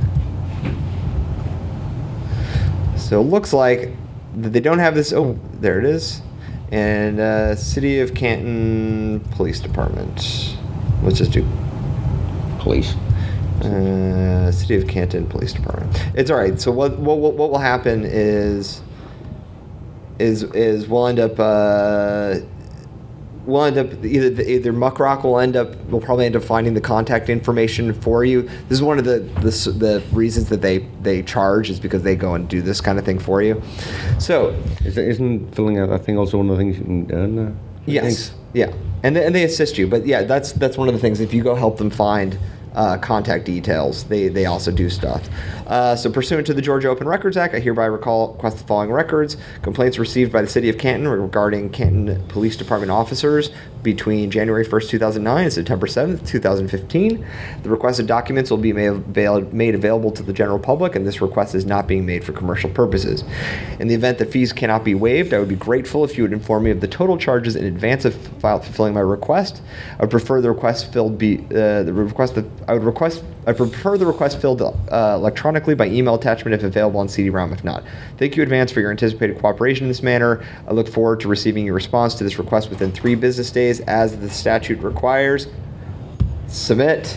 So it looks like that they don't have this. Oh, there it is. And uh, City of Canton Police Department. Let's just do Police. uh, City of Canton Police Department. It's all right. So what what what what will happen is is is we'll end up uh, we'll end up either either Muckrock will end up we'll probably end up finding the contact information for you. This is one of the the, s- the reasons that they they charge is because they go and do this kind of thing for you. So Is it, isn't filling out that thing also one of the things you can earn now? yes, yeah, and they, and they assist you. But yeah, that's that's one of the things. If you go help them find uh, contact details, they they also do stuff. Uh, so pursuant to the Georgia Open Records Act, I hereby recall request the following records: complaints received by the City of Canton regarding Canton Police Department officers between January first, two thousand nine and September seventh, two thousand fifteen. The requested documents will be made, avail- made available to the general public, and this request is not being made for commercial purposes. In the event that fees cannot be waived, I would be grateful if you would inform me of the total charges in advance of file- fulfilling my request. I would prefer the request filled be uh, the request that I would request. I prefer the request filled uh, electronically by email attachment if available on C D ROM. If not, thank you in advance for your anticipated cooperation in this manner. I look forward to receiving your response to this request within three business days, as the statute requires. Submit.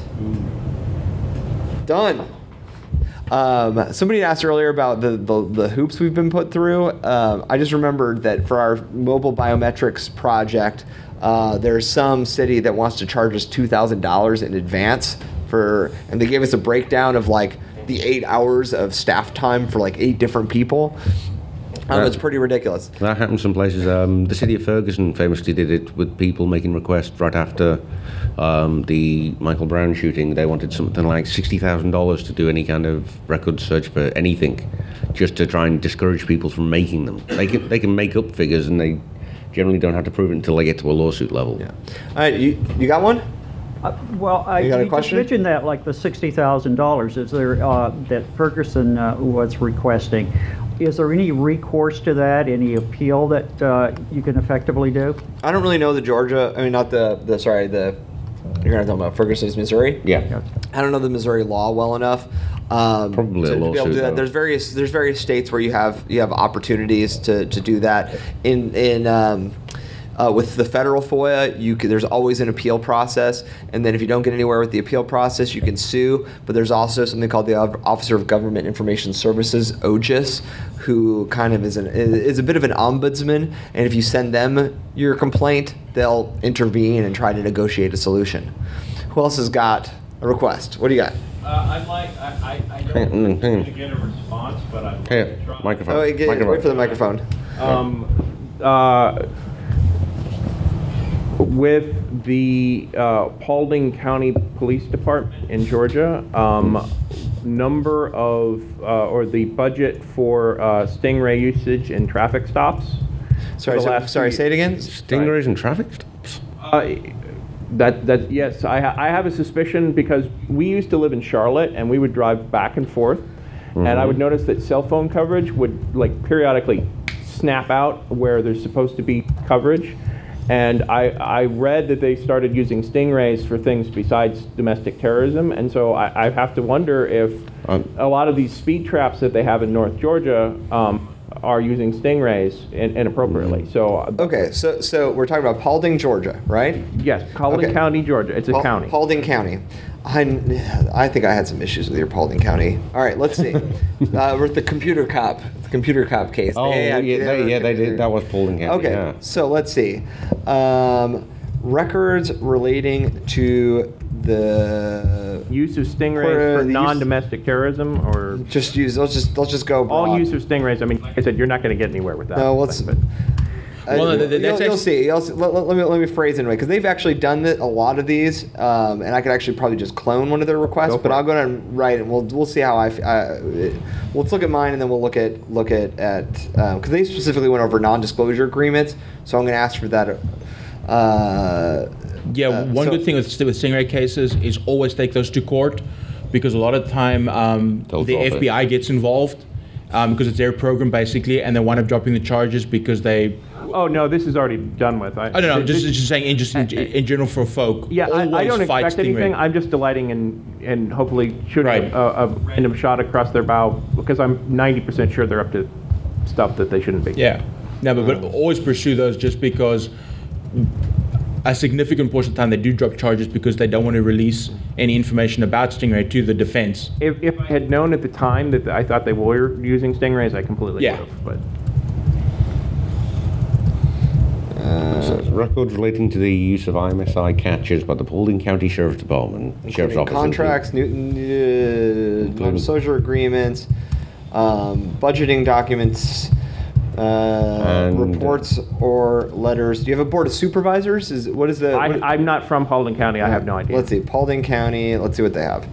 Done. Um, somebody asked earlier about the, the, the hoops we've been put through. Um, I just remembered that for our mobile biometrics project, uh, there's some city that wants to charge us two thousand dollars in advance for, and they gave us a breakdown of like the eight hours of staff time for like eight different people. Um, That- it's pretty ridiculous. That happens some places. Um, the city of Ferguson famously did it with people making requests right after um, the Michael Brown shooting. They wanted something like sixty thousand dollars to do any kind of record search for anything, just to try and discourage people from making them. They can they can make up figures, and they generally don't have to prove it until they get to a lawsuit level. Yeah. All right, you, you got one? Uh, Well, I, You got a you just question? mentioned that, like the sixty thousand dollars, is there, uh, that Ferguson uh, was requesting. Is there any recourse to that, any appeal that uh, you can effectively do? I don't really know the Georgia, I mean, not the, the sorry, the, you're going to talk about Ferguson's Missouri? Yeah. I don't know the Missouri law well enough. Um, Probably a to, to be able to lawsuit, do that. though. There's various there's various states where you have you have opportunities to, to do that. In in um, uh, with the federal FOIA, you can, there's always an appeal process, and then if you don't get anywhere with the appeal process, you can sue. But there's also something called the Officer of Government Information Services, O G I S, who kind of is an is a bit of an ombudsman, and if you send them your complaint, they'll intervene and try to negotiate a solution. Who else has got a request? What do you got? Uh, I'd like, I, I, I Hang don't on, think hang I'm on. going to get a response, but I'd like Hey, to try. microphone. Oh, wait, get, microphone. wait for the microphone. Um, uh, with the uh, Paulding County Police Department in Georgia, um, number of, uh, or the budget for uh, Stingray usage in traffic stops. Sorry, the so- last sorry. few Say it again. Stingrays and traffic stops. Uh, that that yes, I ha- I have a suspicion because we used to live in Charlotte and we would drive back and forth, and I would notice that cell phone coverage would like periodically snap out where there's supposed to be coverage, and I I read that they started using Stingrays for things besides domestic terrorism, and so I, I have to wonder if Um, a lot of these speed traps that they have in North Georgia um, are using Stingrays in, inappropriately. So uh, Okay, so so we're talking about Paulding, Georgia, right? yes, Paulding Okay. County, Georgia. It's a Paul- county. Paulding County. I, I think I had some issues with your Paulding County. All right, let's see. uh, with the computer cop, the computer cop case. Oh, They yeah, had- they, had yeah, a they computer- did. That was Paulding County. Okay, Yeah. so let's see. Um, records relating to the Use of stingrays For for the use- non-domestic terrorism, or just use. Let's just let's just go. all broad. use of stingrays. I mean, like I said, you're not going to get anywhere with that. No, let's. but- Uh, Well, no, th- th- you'll, that's you'll actu- see. You'll see. Let, let- let me let me phrase it anyway, because they've actually done th- a lot of these, um, and I could actually probably just clone one of their requests. Go for But it. I'll go ahead and write it. And we'll we'll see how I. f- uh, it- well, let's look at mine, and then we'll look at look at at because they specifically went over non-disclosure agreements. So I'm going to ask for that. Uh, Yeah, uh, one so- good thing with, with Stingray cases is always take those to court, because a lot of the time um, They'll the drop it. F B I gets involved um, because it's their program basically, and they wind up dropping the charges because they. Oh no, this is already done with. I, I don't know. this- Just, just saying, in, just in, in general for folk. yeah, I, I always don't fight expect anything. Stingray. I'm just delighting in and hopefully shooting Right. a, a random shot across their bow because I'm ninety percent sure they're up to stuff that they shouldn't be. Yeah, no, but, but always pursue those just because a significant portion of the time they do drop charges because they don't want to release any information about Stingray to the defense. If, if I had known at the time that I thought they were using stingrays, I completely Yeah. would have. But So it's records relating to the use of I M S I catchers by the Paulding County Sheriff's Department, Sheriff's including Office. contracts, Newton, uh, non-disclosure agreements, um, budgeting documents, uh, And- reports or letters. Do you have a board of supervisors? Is what is the? I, what- I'm not from Paulding County. I have no idea. Let's see, Paulding County. Let's see what they have.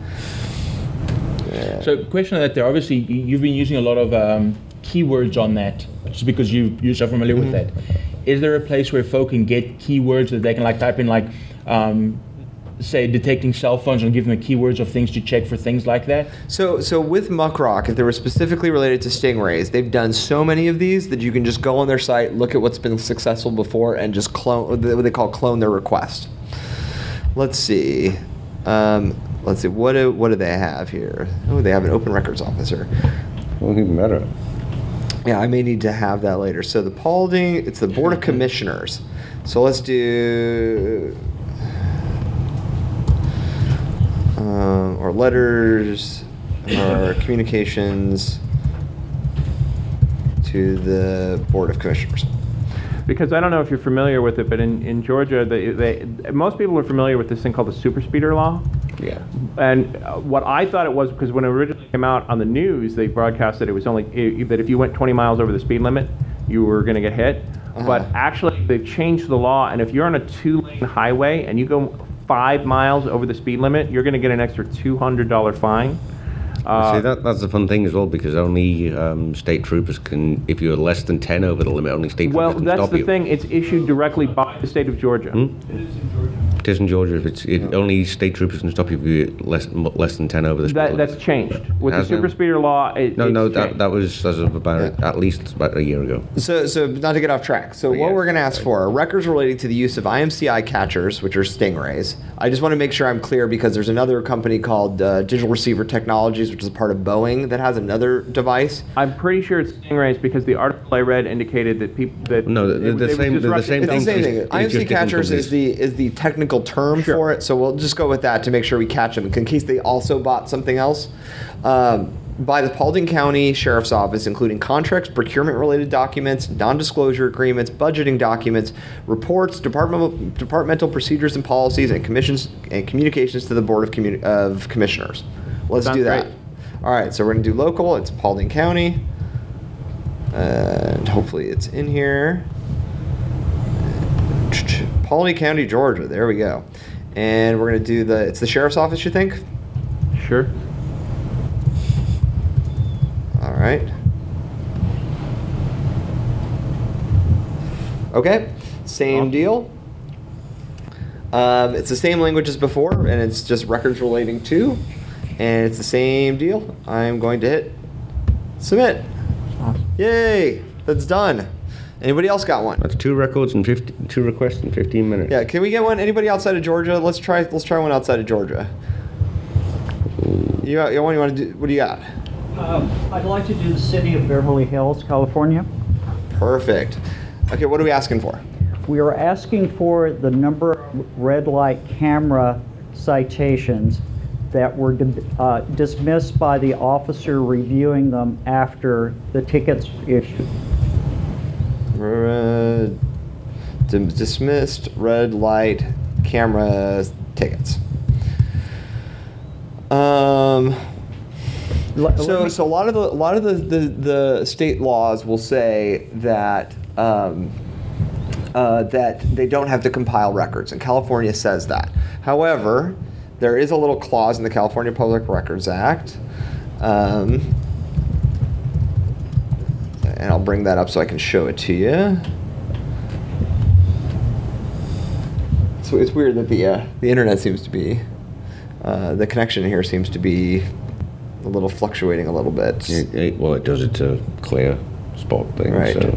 So, question on that there. Obviously, y- you've been using a lot of um, keywords on that, just because you you're so familiar with that. Is there a place where folk can get keywords that they can like type in, like, um, say, detecting cell phones, and give them the keywords of things to check for things like that? So, so with Muckrock, if they were specifically related to stingrays, they've done so many of these that you can just go on their site, look at what's been successful before, and just clone what they call clone their request. Let's see. Um, let's see. What do what do they have here? Oh, they have an open records officer. Well, even better. Yeah, I may need to have that later. So the Paulding, it's the Board of Commissioners. So let's do. Um, or letters or communications to the Board of Commissioners. because I don't know if you're familiar with it, but in, in Georgia, they, they, most people are familiar with this thing called the super speeder law. Yeah. And uh, what I thought it was, because when it originally came out on the news, they broadcasted it was only i- that if you went twenty miles over the speed limit, you were going to get hit. Uh-huh. But actually, they've changed the law, and if you're on a two-lane highway and you go five miles over the speed limit, you're going to get an extra two hundred dollars fine. Uh, See, that, that's the fun thing as well, because only um, state troopers can, if you're less than ten over the limit, only state well, troopers can that's stop the you. thing. It's issued directly by the state of Georgia. Hmm? It is in Georgia. If it's it, only state troopers can stop you if you're less m- less than ten over the speed That, limit. that's changed. With the Has it? super speeder law, it, No, it's no, that, changed. that was as of about Yeah. at least about a year ago. So, so not to get off track. So, what yeah. we're going to ask for are records relating to the use of I M C I catchers, which are stingrays. I just want to make sure I'm clear because there's another company called uh, Digital Receiver Technologies, which is a part of Boeing, that has another device. I'm pretty sure it's stingrays because the article I read indicated that people that No, the- it- the it was same- the- the disrupting- same It's the thing. same It's- thing. it's I M C just different catchers is companies. the is the technical term Sure. for it. So we'll just go with that to make sure we catch them in case they also bought something else. Um, by the Paulding County Sheriff's Office, including contracts, procurement-related documents, non-disclosure agreements, budgeting documents, reports, departmental departmental procedures and policies, and commissions and communications to the Board of, Commu- of Commissioners. Let's Sounds do that. great. All right, so we're gonna do local. It's Paulding County, and hopefully it's in here. Paulding County, Georgia. There we go. And we're gonna do the. It's the sheriff's office, you think? Sure. All right. Okay. Same deal. Um, it's the same language as before, and it's just records relating to, and it's the same deal. I'm going to hit submit. Awesome. Yay! That's done. Anybody else got one? That's two records and fifty, two requests in fifteen minutes. Yeah. Can we get one? Anybody outside of Georgia? Let's try. Let's try one outside of Georgia. You got, you want? You want to do? What do you got? Um, I'd like to do the city of Beverly Hills, California. Perfect. Okay. What are we asking for? We are asking for the number of red light camera citations that were di- uh, dismissed by the officer reviewing them after the tickets issued. Uh, dim- dismissed red light camera tickets. Um. Let- let So, me- so a lot of the a lot of the, the, the state laws will say that um, uh, that they don't have to compile records, and California says that. However, there is a little clause in the California Public Records Act, um, and I'll bring that up so I can show it to you. So it's weird that the uh, the internet seems to be uh, the connection here seems to be a little fluctuating a little bit. It, it, well, it does it to clear spot thing. Right. So.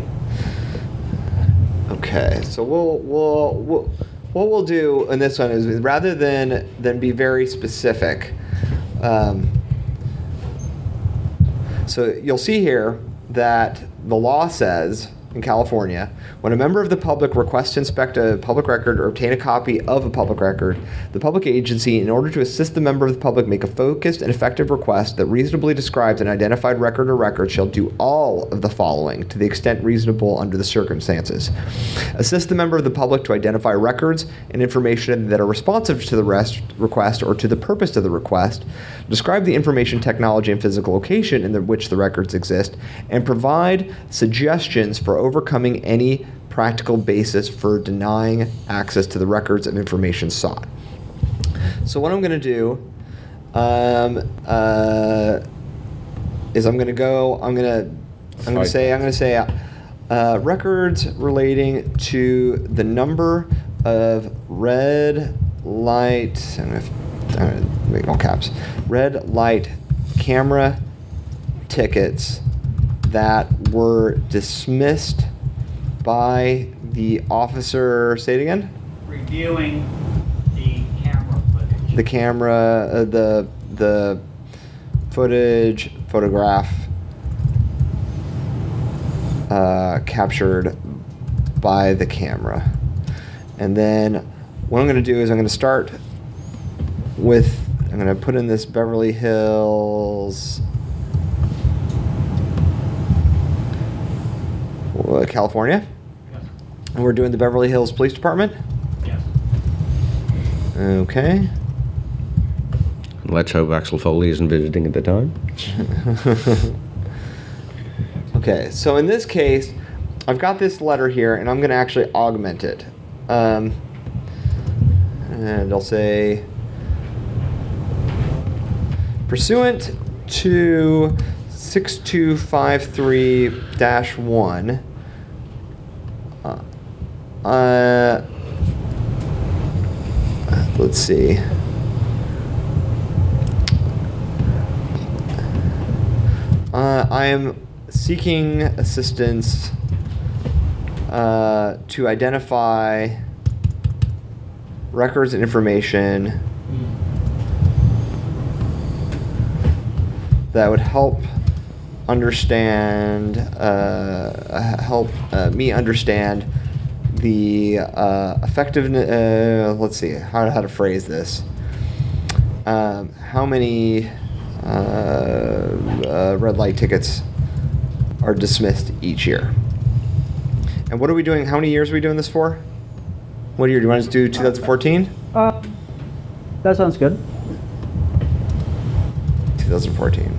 Okay, so we'll, we'll, we'll what we'll do in this one is rather than than be very specific. Um, so you'll see here that the law says in California, when a member of the public requests to inspect a public record or obtain a copy of a public record, the public agency, in order to assist the member of the public make a focused and effective request that reasonably describes an identified record or record, shall do all of the following to the extent reasonable under the circumstances. Assist the member of the public to identify records and information that are responsive to the rest request or to the purpose of the request, describe the information technology and physical location in the, which the records exist, and provide suggestions for overcoming any practical basis for denying access to the records of information sought. So what I'm going to do um, uh, is I'm going to go. I'm going to. I'm going to say. I'm going to say uh, records relating to the number of red light. I'm going to, I'm going to make all caps. Red light camera tickets that were dismissed by the officer. Say it again. Reviewing the camera footage. The camera, uh, the the footage, photograph uh, captured by the camera, and then what I'm going to do is I'm going to start with. I'm going to put in this Beverly Hills. California. And we're doing the Beverly Hills Police Department? Yes. Okay. Let's hope Axel Foley isn't visiting at the time. Okay, so in this case, I've got this letter here, and I'm going to actually augment it. Um, and I'll say, pursuant to six two five three dash one, uh, uh, let's see. Uh, I am seeking assistance uh, to identify records and information that would help understand, uh, help uh, me understand the uh, effectiveness. Uh, let's see how how to phrase this. Um, how many uh, uh, red light tickets are dismissed each year? And what are we doing? How many years are we doing this for? What year? Do you want us to do twenty fourteen? Uh, that sounds good. twenty fourteen.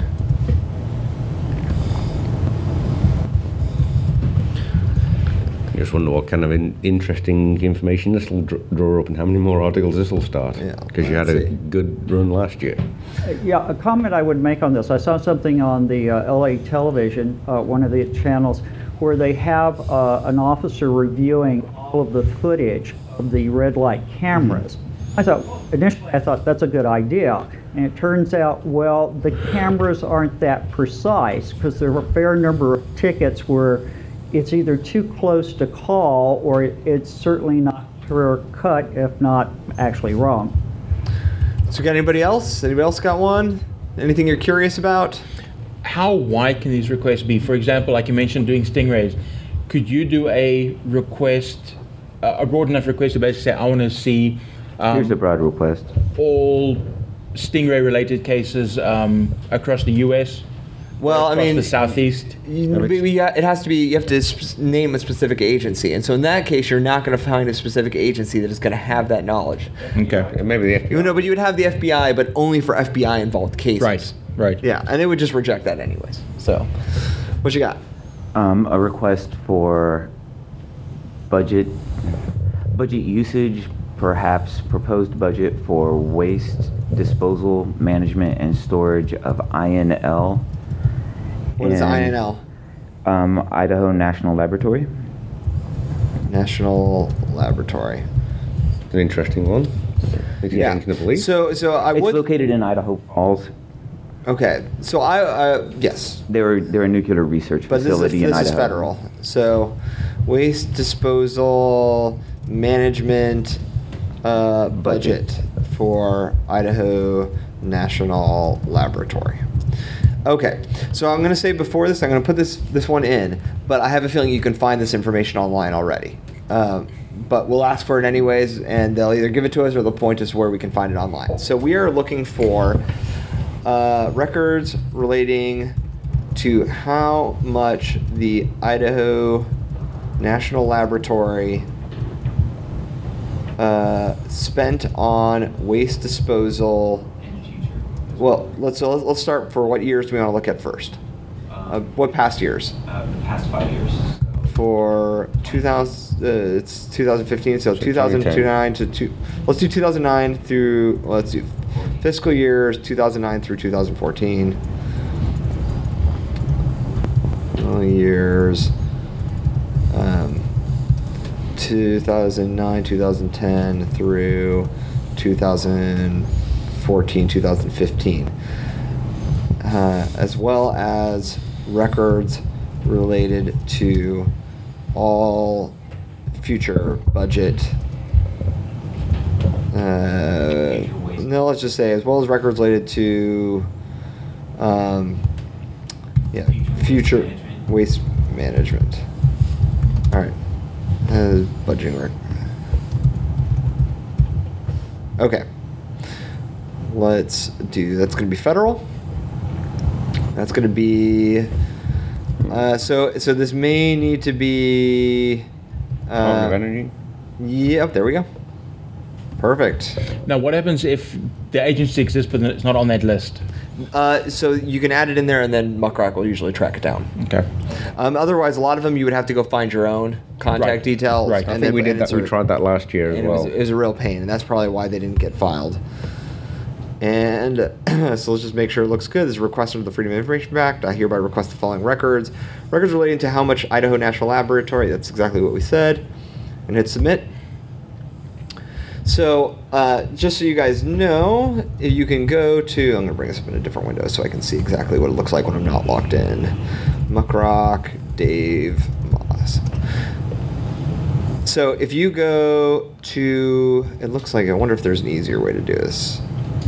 I just wonder what kind of in, interesting information this will dr- draw up and how many more articles this will start. Yeah, Because you had let's a see. good run last year. Uh, Yeah, a comment I would make on this. I saw something on the uh, L A television, uh, one of the channels, where they have uh, an officer reviewing all of the footage of the red light cameras. I thought, initially I thought that's a good idea. And it turns out, well, the cameras aren't that precise because there are a fair number of tickets where it's either too close to call or it's certainly not clear cut, if not actually wrong. So, got anybody else? Anybody else got one? Anything you're curious about? How wide can these requests be? For example, like you mentioned doing stingrays, could you do a request, uh, a broad enough request to basically say, I want to see um, Here's a broad request. all stingray related cases um, across the U S? Well, I across mean, the Southeast? You, we- we got- it has to be, you have to sp- name a specific agency. And so in that case, you're not going to find a specific agency that is going to have that knowledge. Okay. Maybe the F B I. You know, but you would have the F B I, but only for F B I involved cases. Right, right. Yeah, and they would just reject that anyways. So, what you got? Um, a request for budget, budget usage, perhaps proposed budget for waste disposal, management, and storage of I N L. What is in, I N L? Um, Idaho National Laboratory. National Laboratory. It's an interesting one. Makes you think of the police. So, so I It's would. located in Idaho Falls. Okay. So I, uh, yes, They're they're a nuclear research but this is facility in this Idaho. is federal. So, waste disposal management uh, budget for Idaho National Laboratory. Okay, so I'm going to say before this, I'm going to put this this one in, but I have a feeling you can find this information online already. Um, but we'll ask for it anyways, and they'll either give it to us or they'll point us where we can find it online. So we are looking for uh, records relating to how much the Idaho National Laboratory uh, spent on waste disposal. in the future. Well, let's let's let's start for what years do we want to look at first? Uh, what past years? Uh, the past five years. For two thousand, uh, it's two thousand fifteen, so, So two thousand twenty ten. nine to two. Let's do two thousand nine through. Well, let's do fiscal years two thousand nine through two thousand fourteen. Well, years. Um, two thousand nine, two thousand ten through two thousand fourteen, two thousand fifteen, uh, as well as records related to all future budget. Uh, no, let's just say as well as records related to, um, yeah, future waste management. All right, uh, budgeting work. Okay, let's do. That's going to be federal. That's going to be. Uh, so so this may need to be Department of Uh, Energy. Yep, there we go. Perfect. Now, what happens if the agency exists but it's not on that list? Uh, so you can add it in there, and then Muckrock will usually track it down. Okay. Um, otherwise, a lot of them you would have to go find your own contact Right. details. Right. I and think then- we did and that. it's We a- tried that last year as and it, well. was, it was a real pain, and that's probably why they didn't get filed. And so let's just make sure it looks good. This is a request under the Freedom of Information Act. I hereby request the following records. Records relating to how much Idaho National Laboratory, that's exactly what we said. And hit submit. So uh, just so you guys know, you can go to, I'm going to bring this up in a different window so I can see exactly what it looks like when I'm not logged in. Muckrock, Dave Moss. So if you go to, it looks like, I wonder if there's an easier way to do this.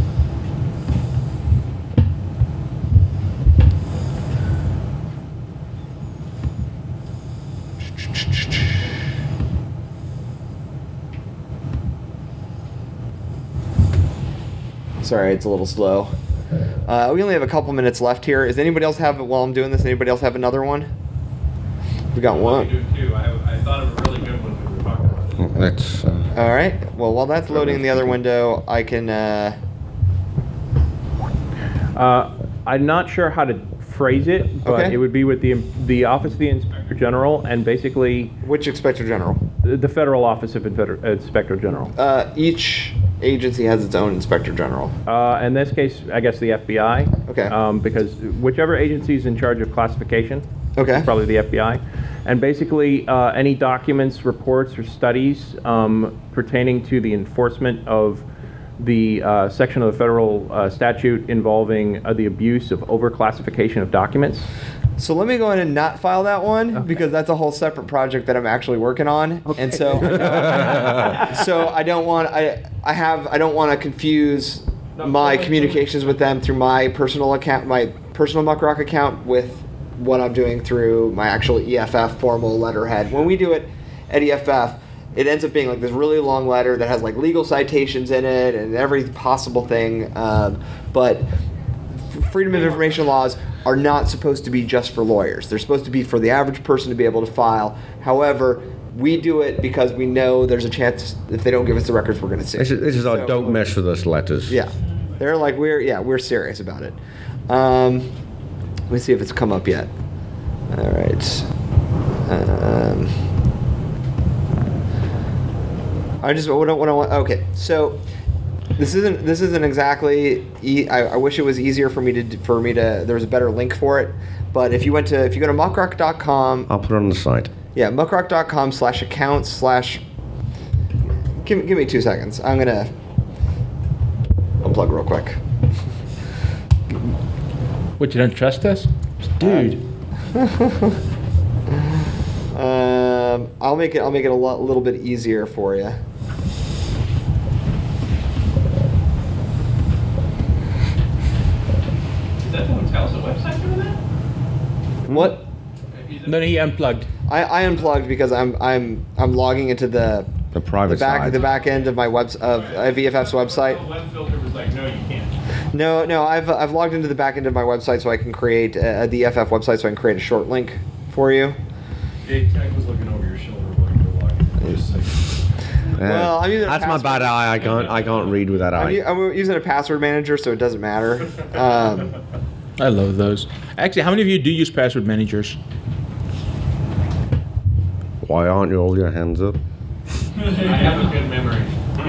Sorry, it's a little slow. Uh, we only have a couple minutes left here. Does anybody else have, while I'm doing this, anybody else have another one? We got one. I do too. I, I thought of a really good one when we were talking about it. That's. Uh, All right. Well, while that's loading in the other window, I can. Uh, Uh, I'm not sure how to phrase it, but Okay. it would be with the the Office of the Inspector General and basically which Inspector General? the, the Federal Office of Infeder- Inspector General. Uh, each agency has its own Inspector General. Uh, in this case, I guess the F B I. Okay. Um, because whichever agency is in charge of classification, Okay. is probably the F B I, and basically uh, any documents, reports, or studies um, pertaining to the enforcement of the uh, section of the federal uh, statute involving uh, the abuse of overclassification of documents. So let me go ahead and not file that one because that's a whole separate project that I'm actually working on, and so so I don't want I I have I don't want to confuse my communications with them through my personal account, my personal Muckrock account, with what I'm doing through my actual E F F formal letterhead. When we do it at E F F, it ends up being like this really long letter that has like legal citations in it and every possible thing. Um, but Freedom of Information laws are not supposed to be just for lawyers. They're supposed to be for the average person to be able to file. However, we do it because we know there's a chance if they don't give us the records, we're going to sue. this is, this is our So- don't mess with us letters. Yeah, they're like we're yeah we're serious about it. Um, let me see if it's come up yet. All right. Um, I just what I, what I want. Okay, so this isn't this isn't exactly. E- I, I wish it was easier for me to for me to. There was a better link for it, but if you went to if you go to muckrock dot com. I'll put it on the site. Yeah, muckrock dot com slash accounts slash. Give, give me two seconds. I'm gonna unplug real quick. What, you don't trust us? Dude. um, I'll make it. I'll make it a lot, little bit easier for you. Is that the hotel's website doing that? What? No, no, he unplugged. I, I unplugged because I'm I'm I'm logging into the The private the back side. the back end of my webs of uh, V F F's website. The web filter was like, no, you can't. No, no, I've I've logged into the back end of my website so I can create a, a D F F website so I can create a short link for you. Jake Tech was looking over your shoulder while you were walking. Just like, Yeah. Well, I'm using a That's my password. bad eye. I can't. I can't read with that I'm, eye. u- I'm using a password manager so it doesn't matter. Um, I love those. Actually, how many of you do use password managers? Why aren't you all your hands up? I have a good memory.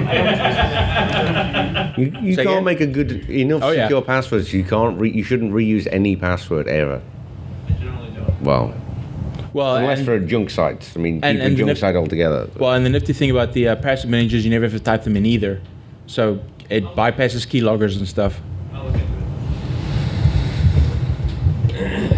You, you Say can't again? make a good enough Oh, yeah. secure passwords. You can't. Re, you shouldn't reuse any password ever. I generally don't. Well, Well, unless and, for a junk site. I mean, and- keep and a junk if- site altogether. well, and the nifty thing about the uh, password managers, you never have to type them in either. So it bypasses keyloggers and stuff. I'll look into it.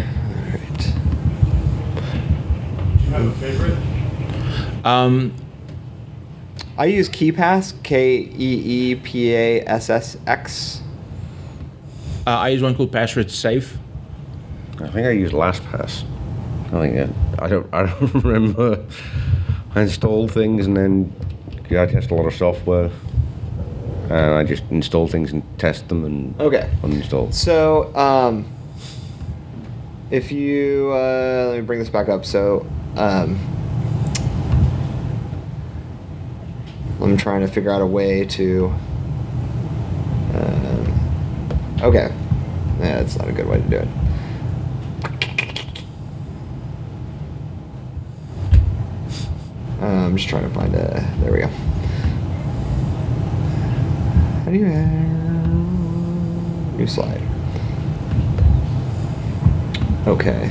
Do you have a favorite? Um, I use KeePass, K E E P A S S X. uh, I use one called Password Safe. I think I used LastPass. I think it, I don't. I don't remember. I installed things and then I test a lot of software, and I just install things and test them and Okay. uninstall. So, um, if you uh, let me bring this back up. So, um, I'm trying to figure out a way to. Um, okay, yeah, that's not a good way to do it. Uh, I'm just trying to find a. There we go. How do you new slide? Okay.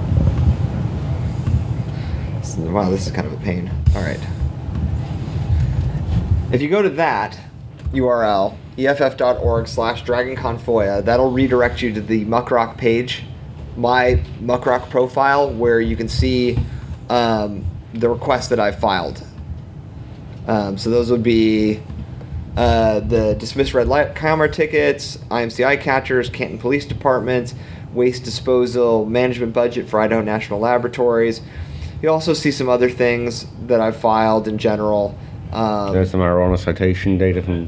Wow, this is kind of a pain. All right. If you go to that U R L, E F F dot org slash DragonConFoia, that'll redirect you to the Muckrock page, my Muckrock profile, where you can see um, the requests that I've filed. Um, so those would be uh, the dismissed red light camera tickets, I M C I catchers, Canton Police Department, waste disposal, management budget for Idaho National Laboratories. You also see some other things that I've filed in general. Um, There's some marijuana citation data from...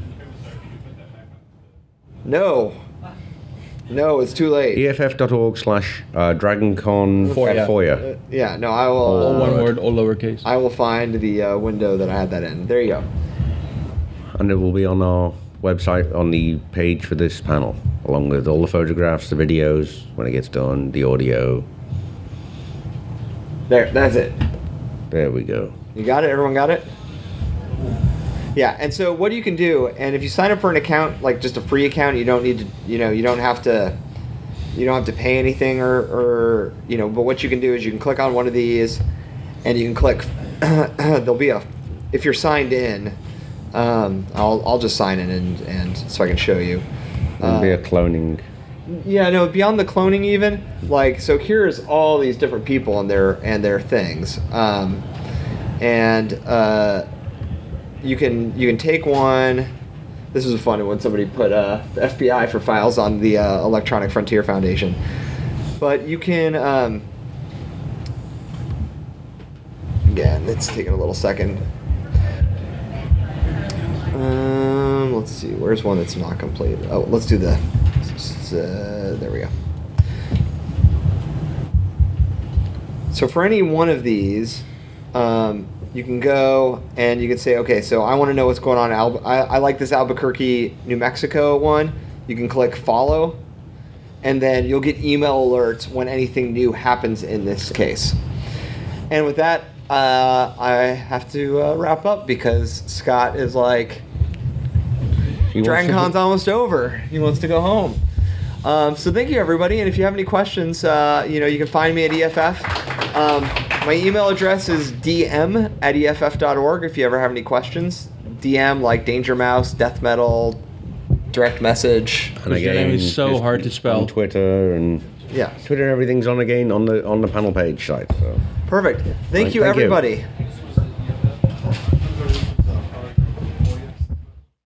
No. No, it's too late. E F F dot org slash DragonCon Foia. Foia. Uh, yeah, no, I will... All uh, one word, all lowercase. I will find the uh, window that I had that in. There you go. And it will be on our website on the page for this panel, along with all the photographs, the videos, when it gets done, the audio. There, that's it. There we go. You got it? Everyone got it? Yeah, and so what you can do, and if you sign up for an account, like just a free account, you don't need to, you know, you don't have to, you don't have to pay anything or, or you know, but what you can do is you can click on one of these, and you can click, there'll be a, if you're signed in, um, I'll, I'll just sign in and, and so I can show you. There'll be a cloning. Yeah, no, beyond the cloning even, like, so here's all these different people and their, and their things. Um, and, uh, You can you can take one. This was a funny one. Somebody put uh, the F B I for files on the uh, Electronic Frontier Foundation. But you can. Um, again, it's taking a little second. Um, let's see. Where's one that's not complete? Oh, let's do the. Uh, there we go. So for any one of these. Um, You can go and you can say, okay, so I want to know what's going on. Al- I, I like this Albuquerque, New Mexico one. You can click follow, and then you'll get email alerts when anything new happens in this case. And with that, uh, I have to uh, wrap up because Scott is like, DragonCon's almost over. He wants to go home. Um, so thank you, everybody. And if you have any questions, uh, you know, you can find me at E F F. Um, my email address is d m at E F F dot org if you ever have any questions. D M like Danger Mouse, Death Metal, direct message. And again, your name is so just hard to spell. On Twitter and Yeah. Twitter, everything's on again on the on the panel page site. So Perfect. Thank Right, you, thank you. everybody.